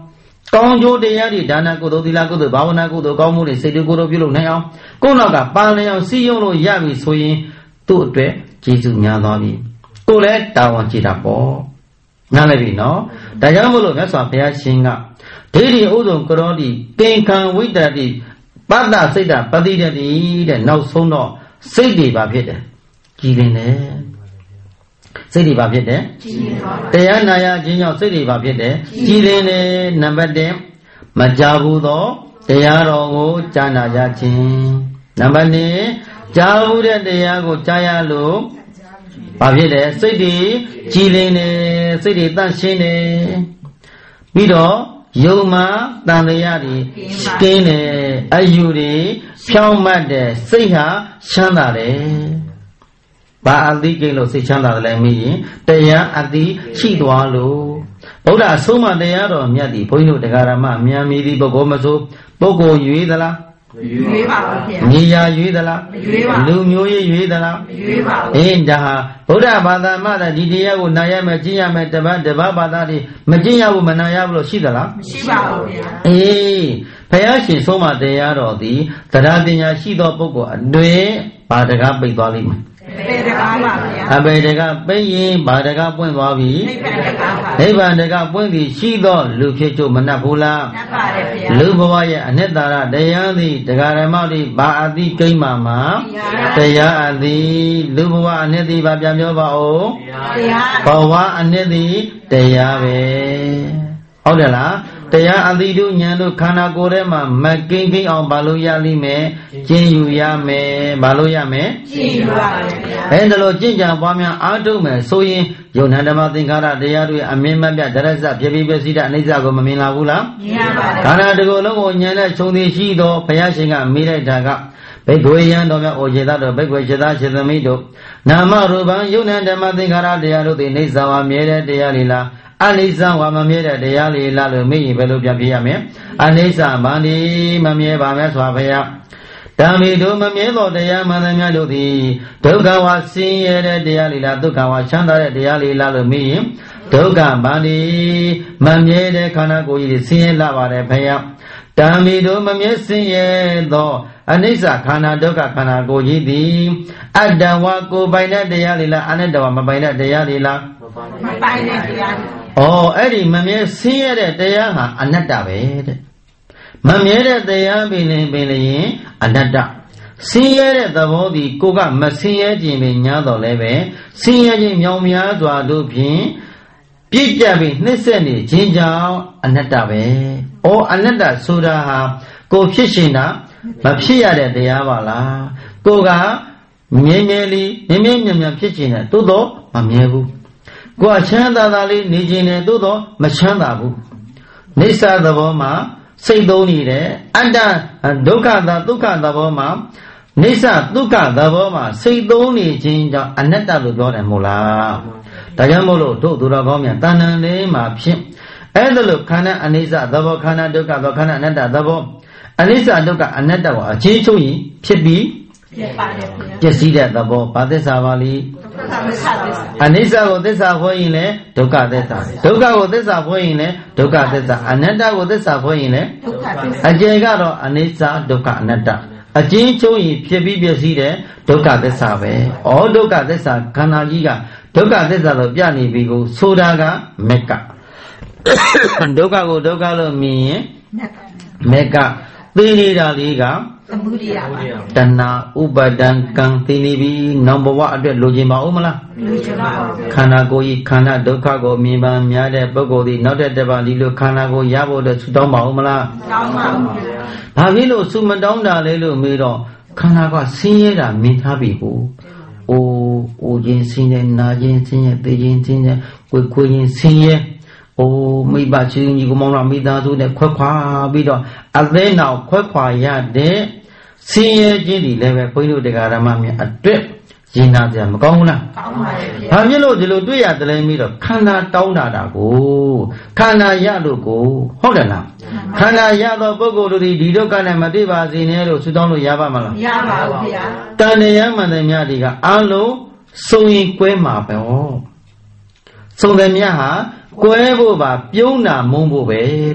ကောင်းကျိုးတရားတွေဒါနကုသိုလ်သီလကုသိုလ်ဘာဝနာကုသိုလ်ကောင်းမှုတွေစိတ်တွေကိုယ်တော်ပြုလို့နိုင်အောင်ကိုယ်နောက်ကပါလျောင်စီးရုံလို့ရပြီဆိုရင်သူ့အတွက်ကျေးဇူးများသွားပြီကိုယ်လည်းတာဝန်ကြည့်တာပေါ့နားလည်ပြီနော်ဒါကြောင့်မို့လို့မြတ်စွာဘုရားရှင်ကဒိဋ္ဌိဥဒုံကရောတိသင်္ခံဝိတ္တတိပတ္တစိတ်တပတိတတိတဲ့နောက်ဆုံးတော့စိတ်တွေပါဖြစ်တယ်ကြည်လင်တယ်စိတ်တွေပါဖြစ်တယ်တရားနာရခြင်းကြောင့်စိတ်တွေပါဖြစ်တယ်ကြည်လင်တယ်နံပါတ်1မကြဘူးသောတရားတော်ကိုကြားနာကြခြင်းနံပါတ်2ကြားဘူးတဲ့တရားကိုကြားရလို့ဘာဖြစ်တယ်စိတ်တွေကြည်လင်တယ်စိတ်တွေတန့်ရှင်းတယ်ပြီးတော့ယုံမှတန်တရားတွေကင်းတယ်အယူတွေဖြောင်းမှတ်တယ်စိတ်ဟာချမ်းသာတယ်ဘာအသိကိလို့စိတ်ချမ်းသာတယ်လဲမင်းရင်တရားအသိရှိသွားလို့ဗုဒ္ဓအဆုံးမတရားတော်မြတ်သည်ဘုန်းကြီးတို့တရားဓမ္မမြန်မီသည်ပုဂ္ဂိုလ်မဆိုပုဂ္ဂိုလ်ရွေးသလားရွေးပါဘူးခင်ဗျာနေရာရွေးသလားရွေးပါလူမျိုးရေးရွေးသလားရွေးပါဘူးဒါဟာဗုဒ္ဓဘာသာမှသာဒီတရားကိုနာရမယ်ကျင့်ရမယ်တပတ်ဘာသာတွေမကျင့်ရဘူးမနာရဘူးလို့ရှိသလားမရှိပါဘူးခင်ဗျာဘုရားရှင်ဆုံးမတရားတော်သည်တရားပညာရှိသောပုဂ္ဂိုလ်အတွင်ဘာတကားပိတ်သွားလိမ့်မယ်ပေတကားပါဗျာအပေတကားပိတ်ရင်ဘာတကားပွင့်သွားပြီနိဗ္ဗာန်တကားပွင့်သည်ရှိသောလူဖြစ်ကြမနှက်ဘူးလားနှက်ပါတယ်ဗျာလူဘဝရဲ့အနှစ်သာရတရားသည်တရားဓမ္မတွေဘာအသိကိမ့်မှာတရားအသိလူဘဝအနှစ်သည်ဘာပြန်ပြောပါဦးတရားဘဝအနှစ်သည်တရားပဲဟုတ်တယ်လားတရားအသိတို့ဉာဏ်တို့ခန္ဓာကိုယ်ထဲမှာမကိန်းကိန်းအောင်ဘာလို့ရလိမ့်မယ်ကျင့်ယူရမယ်ဘာလို့ရမယ်ကျင့်ယူပါမယ်ဗျာဒါလိုကျင့်ကြံပွားများအားထုတ်မယ်ဆိုရင်ယုံနာဓမ္မသင်္ခါရတရားတွေအမြင်မပြဒရစဖြစ်ပြီးပြစီတဲ့အနိစ္စကိုမမြင်လာဘူးလားမြင်ရပါတယ်ခန္ဓာတစ်ခုလုံးကိုဉာဏ်နဲ့ခြုံသိရှိသောဘုရားရှင်ကမိလိုက်တာကဘိက္ခွေယံတော်မြတ်ဩဇေသတော်ဘိက္ခွေစေတစေသမိတို့နာမရူပံယုံနာဓမ္မသင်္ခါရတရားတို့သည်နေသာဝမြဲတဲ့တရားလေးလားအနိစ္စဝါမမြဲတဲ့တရားလေးလားလို့မေးရင်ဘယ်လိုပြန်ပြရမလဲအနိစ္စဗန္ဒီမမြဲပါမဲ့ဆိုပါဗျာဓမ္မိတို့မမြဲသောတရားမှန်သမျှတို့သည်ဒုက္ခဝါဆင်းရဲတဲ့တရားလေးလားဒုက္ခဝါချမ်းသာတဲ့တရားလေးလားလို့မေးရင်ဒုက္ခဗန္ဒီမမြဲတဲ့ခန္ဓာကိုယ်ကြီးဆင်းရဲလာပါတယ်ဗျာဓမ္မိတို့မမြဲဆင်းရဲသောအနိစ္စခန္ဓာဒုက္ခခန္ဓာကိုယ်ကြီးသည်အတ္တဝါကိုပိုင်တဲ့တရားလေးလားအနတ္တဝါမပိုင်တဲ့တရားလေးလားမပိုင်တဲ့တရားအဲ့ဒီမမြဲဆင်းရဲတဲ့တရားဟာအနတ္တပဲတဲ့မမြဲတဲ့တရားပင်ရင်အနတ္တဆင်းရဲတဲ့သဘောဒီကိုကမဆင်းရဲခြင်းပင်ညာတော်လဲပဲဆင်းရဲခြင်းမြောင်များစွာတို့ဖြင့်ပြည့်ကြပြီးနှိမ့်ဆက်နေခြင်းကြောင့်အနတ္တပဲအနတ္တဆိုတာဟာကိုဖြစ်ရှင်တာမဖြစ်ရတဲ့တရားပါလားကိုကမြဲမြဲလေးမြဲမြံဖြစ်ခြင်းနဲ့သို့တော့မမြဲဘူးကိုယ်ချမ်းသာသာလေးနေခြင်းနဲ့သို့တော့မချမ်းသာဘူးနေဆာသဘောမှာစိတ်သုံးနေတယ်အတ္တဒုက္ခသာဒုက္ခသဘောမှာနေဆာဒုက္ခသဘောမှာစိတ်သုံးနေခြင်းကြောင့်အနတ္တလို့ပြောတယ်မို့လားဒါကြောင့်မို့လို့တို့သူတော်ကောင်းများတဏ္ဍန်လေးမှာဖြစ်အဲ့ဒါလို့ခန္ဓာအနိစ္စသဘောခန္ဓာဒုက္ခသဘောခန္ဓာအနတ္တသဘောအနိစ္စဒုက္ခအနတ္တကိုအခြေချုပ်ရင်ဖြစ်ပြီးပျက်စီးတဲ့သဘောဘာသစ္စာပါလိအနိစ္စကိုသစ္စာဖွင့်ရင်လည်းဒုက္ခသစ္စာဒုက္ခကိုသစ္စာဖွင့်ရင်လည်းဒုက္ခသစ္စာအနတ္တကိုသစ္စာဖွင့်ရင်လည်းဒုက္ခသစ္စာအကျေကတော့အနိစ္စဒုက္ခအနတ္တအချင်းချုပ်ရင်ဖြစ်ပြီးပျက်စီးတဲ့ဒုက္ခသစ္စာပဲဒုက္ခသစ္စာခန္ဓာကြီးကဒုက္ခသစ္စာလို့ပြနေပြီကိုဆိုတာကမက်ကဒုက္ခကိုဒုက္ခလို့မြင်ရင်မက်ကသိနေတာလေးကသမုဒိယတဏှာဥပါဒံကံသိနေပြီနောင်ဘဝအတွက်လိုချင်ပါဦးမလားလိုချင်ပါဘူးခန္ဓာကိုယ်ကြီးခန္ဓာဒုက္ခကိုမြင်ပါများတဲ့ပုဂ္ဂိုလ်ဒီနောက်တဲ့ပါဠိလိုခန္ဓာကိုရဖို့အတွက်ဆုတောင်းပါဦးမလားတောင်းပါဘူးဘာဖြစ်လို့ဆုမတောင်းတာလဲလို့မေးတော့ခန္ဓာကဆင်းရဲတာမြင်ထားပြီကိုအိုခြင်းဆင်းရဲနာခြင်းဆင်းရဲသိခြင်းဆင်းရဲကိုယ်ခြင်းဆင်းရဲမိဘချင်းကြီးကိုမောင်လာမိသားစုနဲ့ခွဲခွာပြီးတော့အသေးနောက်ခွဲခွာရတဲ့ဆင်းရဲခြင်းတွေလည်းပဲဘုန်းကြီးတို့တရားဓမ္မများအတွက်ရင်နာကြမကောင်းဘူးလားကောင်းပါရဲ့ဗျာဘာဖြစ်လို့ဒီလိုတွေ့ရတယ်လဲပြီးတော့ခန္ဓာတောင်းတာကိုခန္ဓာရလို့ကိုဟုတ်တယ်လားခန္ဓာရသောပုဂ္ဂိုလ်တို့ဒီဒုက္ခနဲ့မတွေ့ပါစေနဲ့လို့ဆုတောင်းလို့ရပါမလားမရပါဘူးဗျာတန်တရားမှန်တယ်များဒီကအလုံးစုံရင်ကွဲမှာပဲစုံတယ်များဟာကွဲဖို့ပါပြုံးတာမုန်းဖို့ပဲတဲ့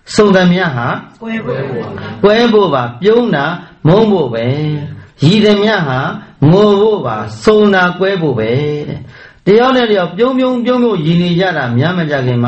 စုံသမျှဟာကွဲဖို့ပါပြုံးတာမုန်းဖို့ပဲရည်သမျှဟာငိုဖို့ပါစုံတာကွဲဖို့ပဲတဲ့တယောက်နဲ့တယောက်ပြုံးရည်နေကြတာများမကြခင်မှာ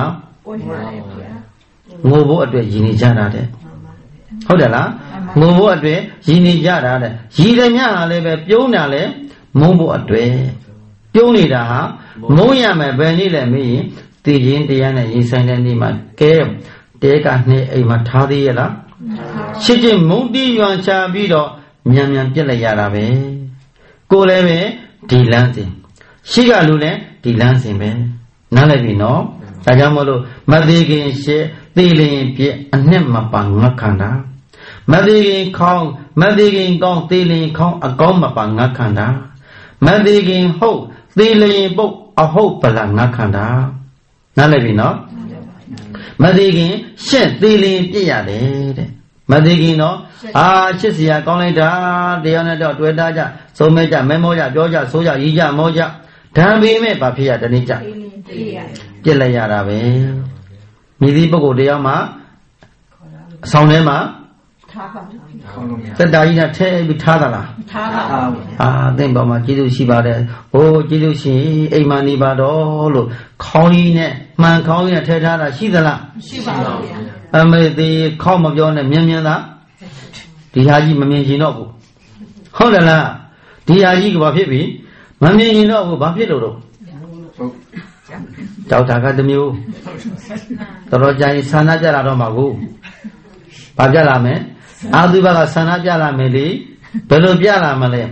ငိုဖို့အတွက်ရည်နေကြတာတဲ့ဟုတ်တယ်လားငိုဖို့အတွက်ရည်နေကြတာတဲ့ရည်သမျှဟာလည်းပဲပြုံးတာလည်းမုန်းဖို့အတွက်ပြုံးနေတာဟာမုန်းရမယ်ဘယ်နည်းလဲမေးရင်တည်ခြင်းတရားနဲ့ရင်ဆိုင်တဲ့နေ့မှာကဲတဲကနှစ်အိမ်မှာထားသေးရလားရှစ်ချင်းမုန်းတီးရွံချပြီးတော့မြန်ပြက်လိုက်ရတာပဲကိုလည်းပဲဒီလမ်းစဉ်ရှိကလူလည်းဒီလမ်းစဉ်ပဲနားလည်ပြီနော်ဒါကြောင့်မို့လို့မသေးခင်ရှေ့သိလျင်ပြက်အနှစ်မပန်ငတ်ခန္ဓာမသေးခင်ခေါင်းမသေးခင်ကောင်းသိလျင်ခေါင်းအကောင်းမပန်ငတ်ခန္ဓာမသေးခင်ဟုတ်သိလျင်ပုတ်အဟုတ်ပလငတ်ခန္ဓာနားလည်ပြီနော်မသေးခင်ရှက်သေးလျင်ပြည့်ရတယ်တဲ့မသေးခင်တော့ချစ်စရာကောင်းလိုက်တာတရားနဲ့တော့တွေ့တာကြသုံးမဲကြမဲမောကြပြောကြဆိုကြရီကြမောကြဓာပေမဲ့ဘာဖြစ်ရတနေ့ကြပြည့်လိုက်ရတာပဲမိသည့်ပုဂ္ဂိုလ်တရားမှာအဆောင်ထဲမှာထားပါတက်တာကြီးနဲ့ထဲပြီးထားသလားထားပါသင်ပေါ်မှာကျေးဇူးရှိပါတယ်ဟိုးကျေးဇူးရှင်အိမ်မနေပါတော့လို့ခေါင်းကြီးနဲ့မှန်ခေါင်းကြီးနဲ့ထဲထားတာရှိသလားရှိပါဘူးဗျာအမေသေးခေါင်းမပြောနဲ့မြင်သားဒီဟာကြီးမမြင်ချင်တော့ဘူးဟုတ်တယ်လားဒီဟာကြီးကဘာဖြစ်ပြီမမြင်ချင်တော့ဘူးဘာဖြစ်လို့တော့ကြောက်တာကတမျိုးတော်ကြာရင်ဆန္ဒပြလာတော့မှာကိုဘာပြလာမယ်အာသုဘကဆန္ဒပြလာမယ်လေဘယ်လိုပြလာမလဲ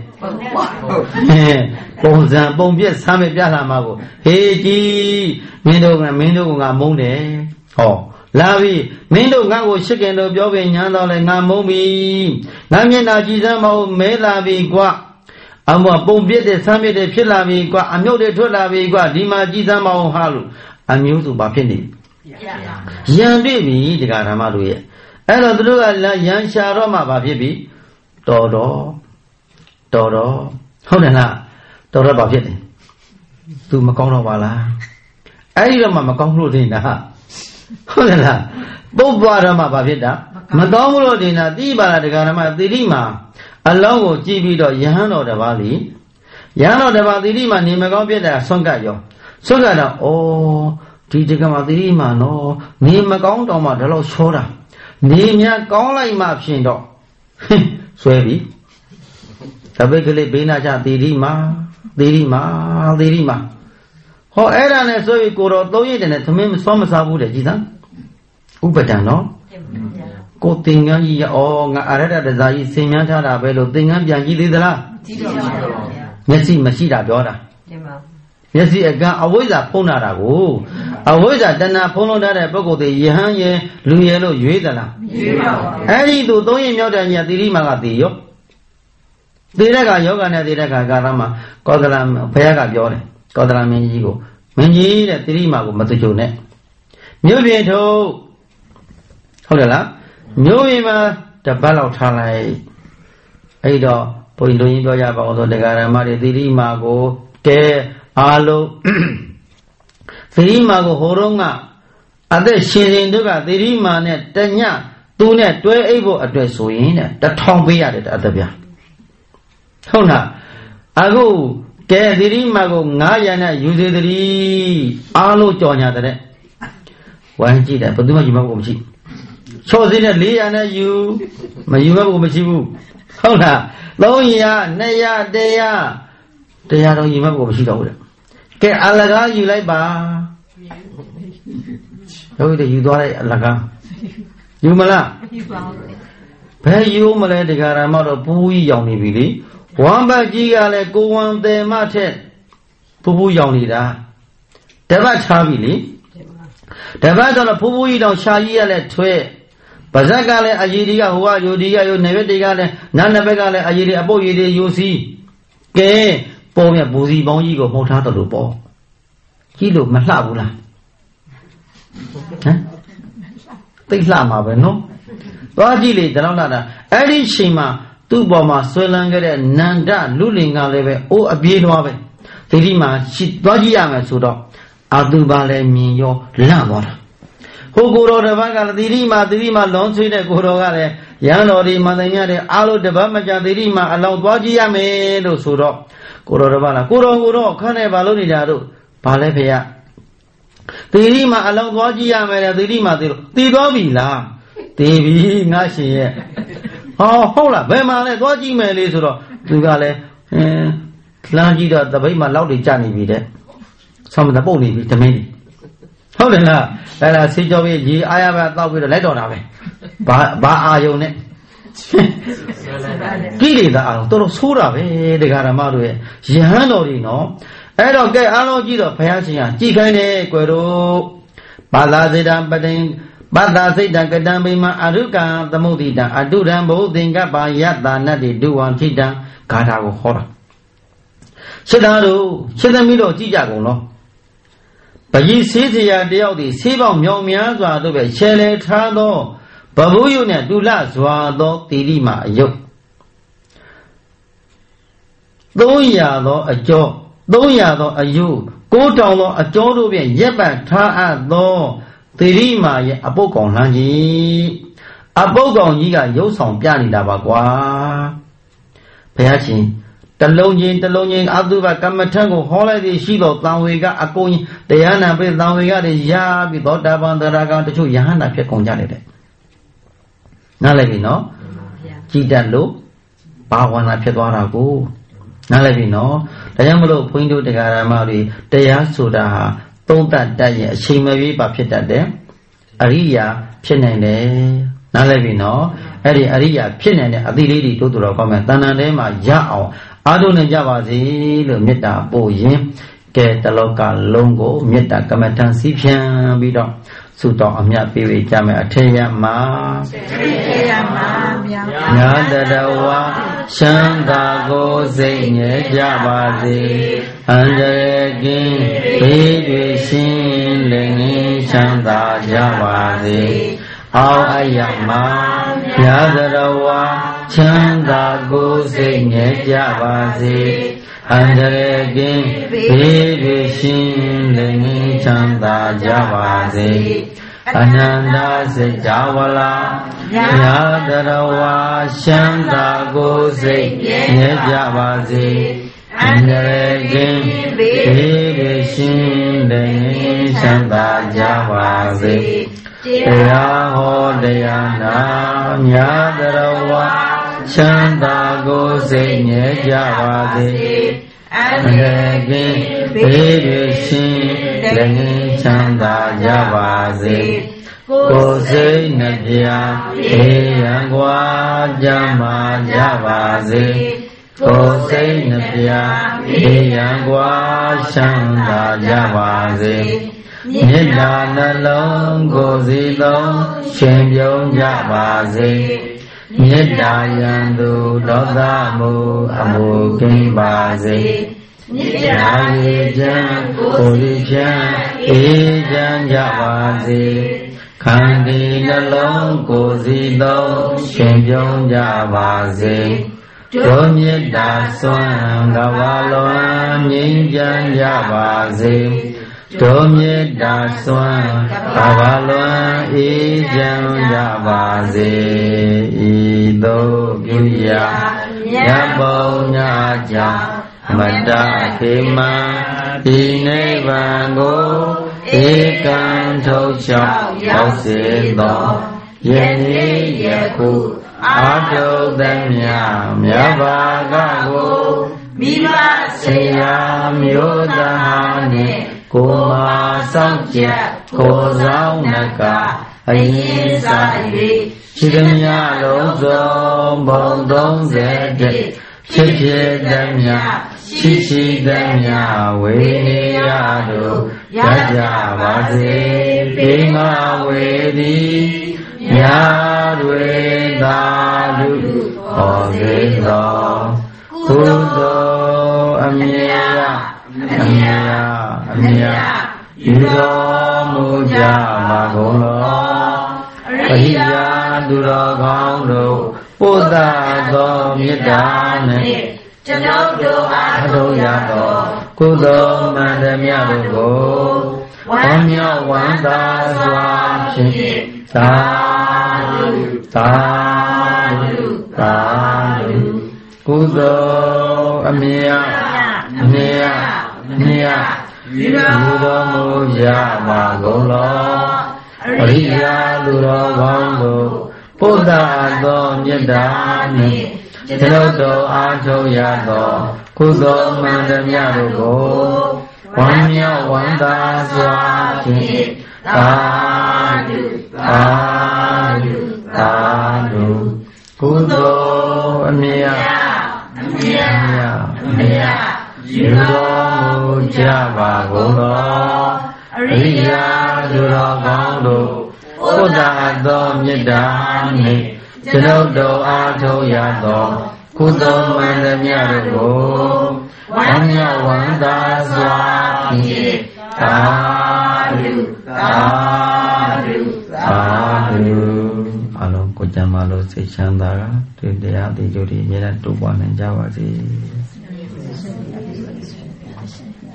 ပုံစံပုံပြက်ဆမ်းမပြလာမှာကိုဟေးကြီးမင်းတို့ကမုန်းတယ်ဟောလာပြီမင်းတို့ငါ့ကိုရှစ်ခင်လို့ပြောပြီးညာတော့လဲငါမုန်းပြီငါမျက်နှာကြည်စမ်းမဟုတ်မဲလာပြီကွာအမပုံပြက်တဲ့ဆမ်းပြက်တဲ့ဖြစ်လာပြီကွာအမြုပ်တွေထွက်လာပြီကွာဒီမှာကြည်စမ်းမအောင်ဟာလို့အမျိုးစုဘာဖြစ်နေရံတွေ့ပြီတရားဓမ္မတို့ရဲ့အဲ့တော့သူတို့ကရံရှာတော့မှဘာဖြစ်ပြီတော်ဟုတ်တယ်လားတော်ဘာဖြစ်တယ်သူမကောင်းတော့ပါလားအဲ့ဒီတော့မှမကောင်းလို့တင်တာဟုတ်တယ်လားပုပ်သွားတော့မှဘာဖြစ်တာမကောင်းလို့တင်တာတိပါလားတရားဓမ္မသီရိမှာအလောင်းကိုကြည့်ပြီးတော့ယဟန်တော်တစ်ပါးလီယဟန်တော်တစ်ပါးသီရိမှာနေမကောင်းဖြစ်တာဆွန့်ကပ်ရောဆွန့်ကပ်တော့ဒီတက္ကမသီရိမှာနော်နေမကောင်းတော့မှဒါတော့ချောတာနေများကောင်းလိုက်မှဖြင့်တော့ဆွဲပြီတပိတ်ကလေးဘေးနာချသီရိမှာဟောအဲ့ဒါနဲ့ဆိုပြီးကိုတော်သုံးရည်တဲ့သမင်းမစောမစားဘူးတဲ့ကြည်စမ်းဥပဒံနော်ကိုသင်္ကန်းကြီးငါအရဟတတဇာကြီးဆင်မြန်းထားတာပဲလို့သင်္ကန်းပြန်ကြည့်သေးသလားကြည့်ပါဘူးမျက်စိမရှိတာပြောတာတင်ပါမျက်စိအကန့်အဝိဇ္ဇာဖုံးတာကိုအဝိဇ္ဇာတဏှာဖုံးလုံးထားတဲ့ပုဂ္ဂိုလ်တွေယဟန်ရဲ့လူရဲ့လို့ရွေးသလားရွေးပါဘူးအဲ့ဒီသူသုံးရင်မြောက်တဲ့ညာသီရိမာကတည်ရောသေတဲ့ကယောဂနဲ့သေတဲ့ကကာရမကောသလဘုရားကပြောတယ်ကောသလမင်းကြီးကိုမင်းကြီးတဲ့သီရိမာကိုမသွကြုံနဲ့မြို့ပြင်ထုတ်ဟုတ်တယ်လားမြို့ပြင်မှာတပတ်လောက်ထားလိုက်အဲ့တော့ဘုန်းကြီးတို့ပြောကြပါအောင်ဆိုတရားဓမ္မတွေသီရိမာကိုကဲအားလုံးသီရိမာကိုဟိုတုန်းကအသက်ရှင်ရှင်တို့ကသီရိမာနဲ့တညသူနဲ့တွဲအိပ်ဖို့အတွက်ဆိုရင်တဲ့1000ပေးရတယ်အသက်ပြဟုတ်လားအခုကဲသီရိမာကို900နဲ့ယူသေးသည်အားလုံးကြော်ညာတဲ့ဝိုင်းကြည့်တယ်ဘယ်သူမှယူမဖို့မရှိချော်စင်းနဲ့400နဲ့ယူမယူမဖို့မရှိဘူးဟုတ်လား300 200 100တော့ယူမဖို့မရှိတော့ဘူးတဲ့ကဲအလကားယူလိုက်ပါတို့တွေယူသွားလိုက်အလကားယူမလားယူပါဘူးဘယ်ယူမလဲတရားဓမ္မတော့ပူကြီးရောင်နေပြီလေဝမ်းပတ်ကြီးကလည်းကိုဝံတယ်မထက်ပူရောင်နေတာတပတ်ချားပြီလေတပတ်ဆိုတော့ပူကြီးတောင်ရှာကြီးရလဲထွဲပါဇက်ကလည်းအကြီးဒီကဟိုကယူဒီကယူနေဘက်တွေကလည်းနားနှစ်ဘက်ကလည်းအကြီးဒီအပုတ်ကြီးတွေယူစီကဲပေါ်မြဘူစီပေါင်းကြီးကိုမှုတ်ထားတယ်လို့ပေါ့ကြည့်လို့မလှဘူးလားဟမ်သိလှမှာပဲနော်သွားကြည့်လေဒါတော့လာတာအဲ့ဒီချိန်မှာသူ့ပေါ်မှာဆွဲလန်းခဲ့တဲ့နန္ဒလူလင်ကလည်းပဲအိုးအပြေးသွားပဲဒီဒီမှာရှိသွားကြည့်ရမယ်ဆိုတော့အာတုပါလည်းမြင်ရောလန့်သွားတာ Hukuro the Baka, the Rima, long sweet, Kurogare, Yanori, Madanya, Alu, the Bamaja, the Rima, along Wajia me, no Suro, Kurobana, Kuro, Kane Baloni Daru, Palepea. The Rima along Wajia me, the Rima, the Dobila, the Nashi. Oh, hola, Bema, Waji me, Lisuro, Dugale, Langida, the Bema, Loudly Johnny be there. Some of the bony with the many. Hold on, let us see Joey, I have a thought with a letter of it. Ba Ayone. Gilly the Alto Sura, the Garamadu, Jihanori, I don't get allergy of Payasian, Chicane, Quero, Balazidam, Badazidam, Kadambima, Aruka, the Modida, Aduram, Bodinga, Bayata, Nadi, do one Chida, Katago Horror. Shedaro, Shedamiro, Gijago. But ye see the idea of the Siba Myomia, the Shele Trado, Babuyuna, do last, Wado, Tilima, Yo. Doyado, a jo, Doyado, a you, go down a Jodovian, Yeba, Tra, do, Tilima, a book on Langi, a book on Yiga, Yoson, Piani, Dabagua, Payachin. The Longin, Abduva, Kamatango, holiday, Shibo, Tanwiga, a going, the Yana, Brit, Tanwiga, the Ya, without Daban, the Raga, the two Yana, Pekon. Nalevino, Gidalo, Bawana Pekarago, Nalevino, the Yamalo, Pundo de Garamari, the Yasuda, told that day, she may be Bapita there, Aria, Chenene. Nalevino, Aria, Chenene, a lady to the comment, Tanadema, Yao. Aduna Javazi, the Meta Boye, get the local longo, Meta Kamatan Sipian, Bido, Suto Amya Pivi Jame Ateya Ma, Yadadawa, Shanda Goze, Javazi, Andregin, Baby Shin, Lengi, Shanda Javazi. Ayama, Yadarawa, Chanda Goze, Javazi, Andregin, Baby Shin, Lengi, Chanda Javazi, Ananda se Javala, Yadarawa, Chanda Goze, Javazi, Andregin, Baby Shin, Lengi, Chanda Javazi. Yaho Dayana Yadarawa Chanda Goze Javazi Andregin Baby Shin Lengi Chanda Javazi Goze Nadia Yangwa Jama Javazi Goze Nadia Yangwa Chanda Javazi Nida Nalong Gozilong Champion Javazi Nida Yandu Dodamu Amu Kimbazi Nida Ejan Kolijan Ejan Javazi Kandi Nalong Gozilong Champion Javazi Domyeda Swan Gavalon Ninjan Javazi Domyeda Swan Gavalon Ejan Javazi Ido Gyuya Yabo Nyaja Mada Kema Inevango Ekan Tocha Yausido Yeni Yaku Ado Damya Myavagago Miva Seyam Yodahane Kuma Sankya Kozao Naka Ayin Sairi Chidamya Lozo Bondong Zede Chichi Damya Chichi Damya Veniyadu Yajavazi Bima Vedi Yadwe Dadu Ozizo Kudo Amya Yudo Muja Magono Ahiya Duragando Buddha Do Midane Janokdo Ado Yado Kudo Madamyago ဝမ်းမြောက်ဝမ်းသာစွာဖြင့်သာဓုသာဓုသာဓုကုသိုလ်အမြတ်အမြတ်အမြတ်ယူတော်မူကြပါကုန်လောအရိယာလူတော်ကောင်းတို့ပုဒ္ဒါသောမေတ္တာနှင့်ကျွန်ုပ်တို့အားထုတ်ရသောကုသိုလ်မှန်သမျှတို့ကိုဝမ်းမြောက်ဝမ်းသာစွာဖြင့်သာဓုသာဓုသာဓုကုသိုလ်အမြတ်အမြတ်အမြတ်ယူတော်မူကြပါကုန်လောအရိယာလူတော်ကောင်းတို့ပုဒ္ဒါသောမေတ္တာနှင့်ကျွန်ုပ်တို့အားထုတ်ရသောကုသိုလ်မှန်သမျှတို့ကိုဝမ်းမြောက်ဝမ်းသာစွာဖြင့်သာဓုသာဓုသာဓုအလုံးကိုကြံပါလို့စိတ်ချမ်းသာတာဒီတရားဒီကြိုဒီအမြဲတမ်းတိုးပွားနိုင်ကြပါစေ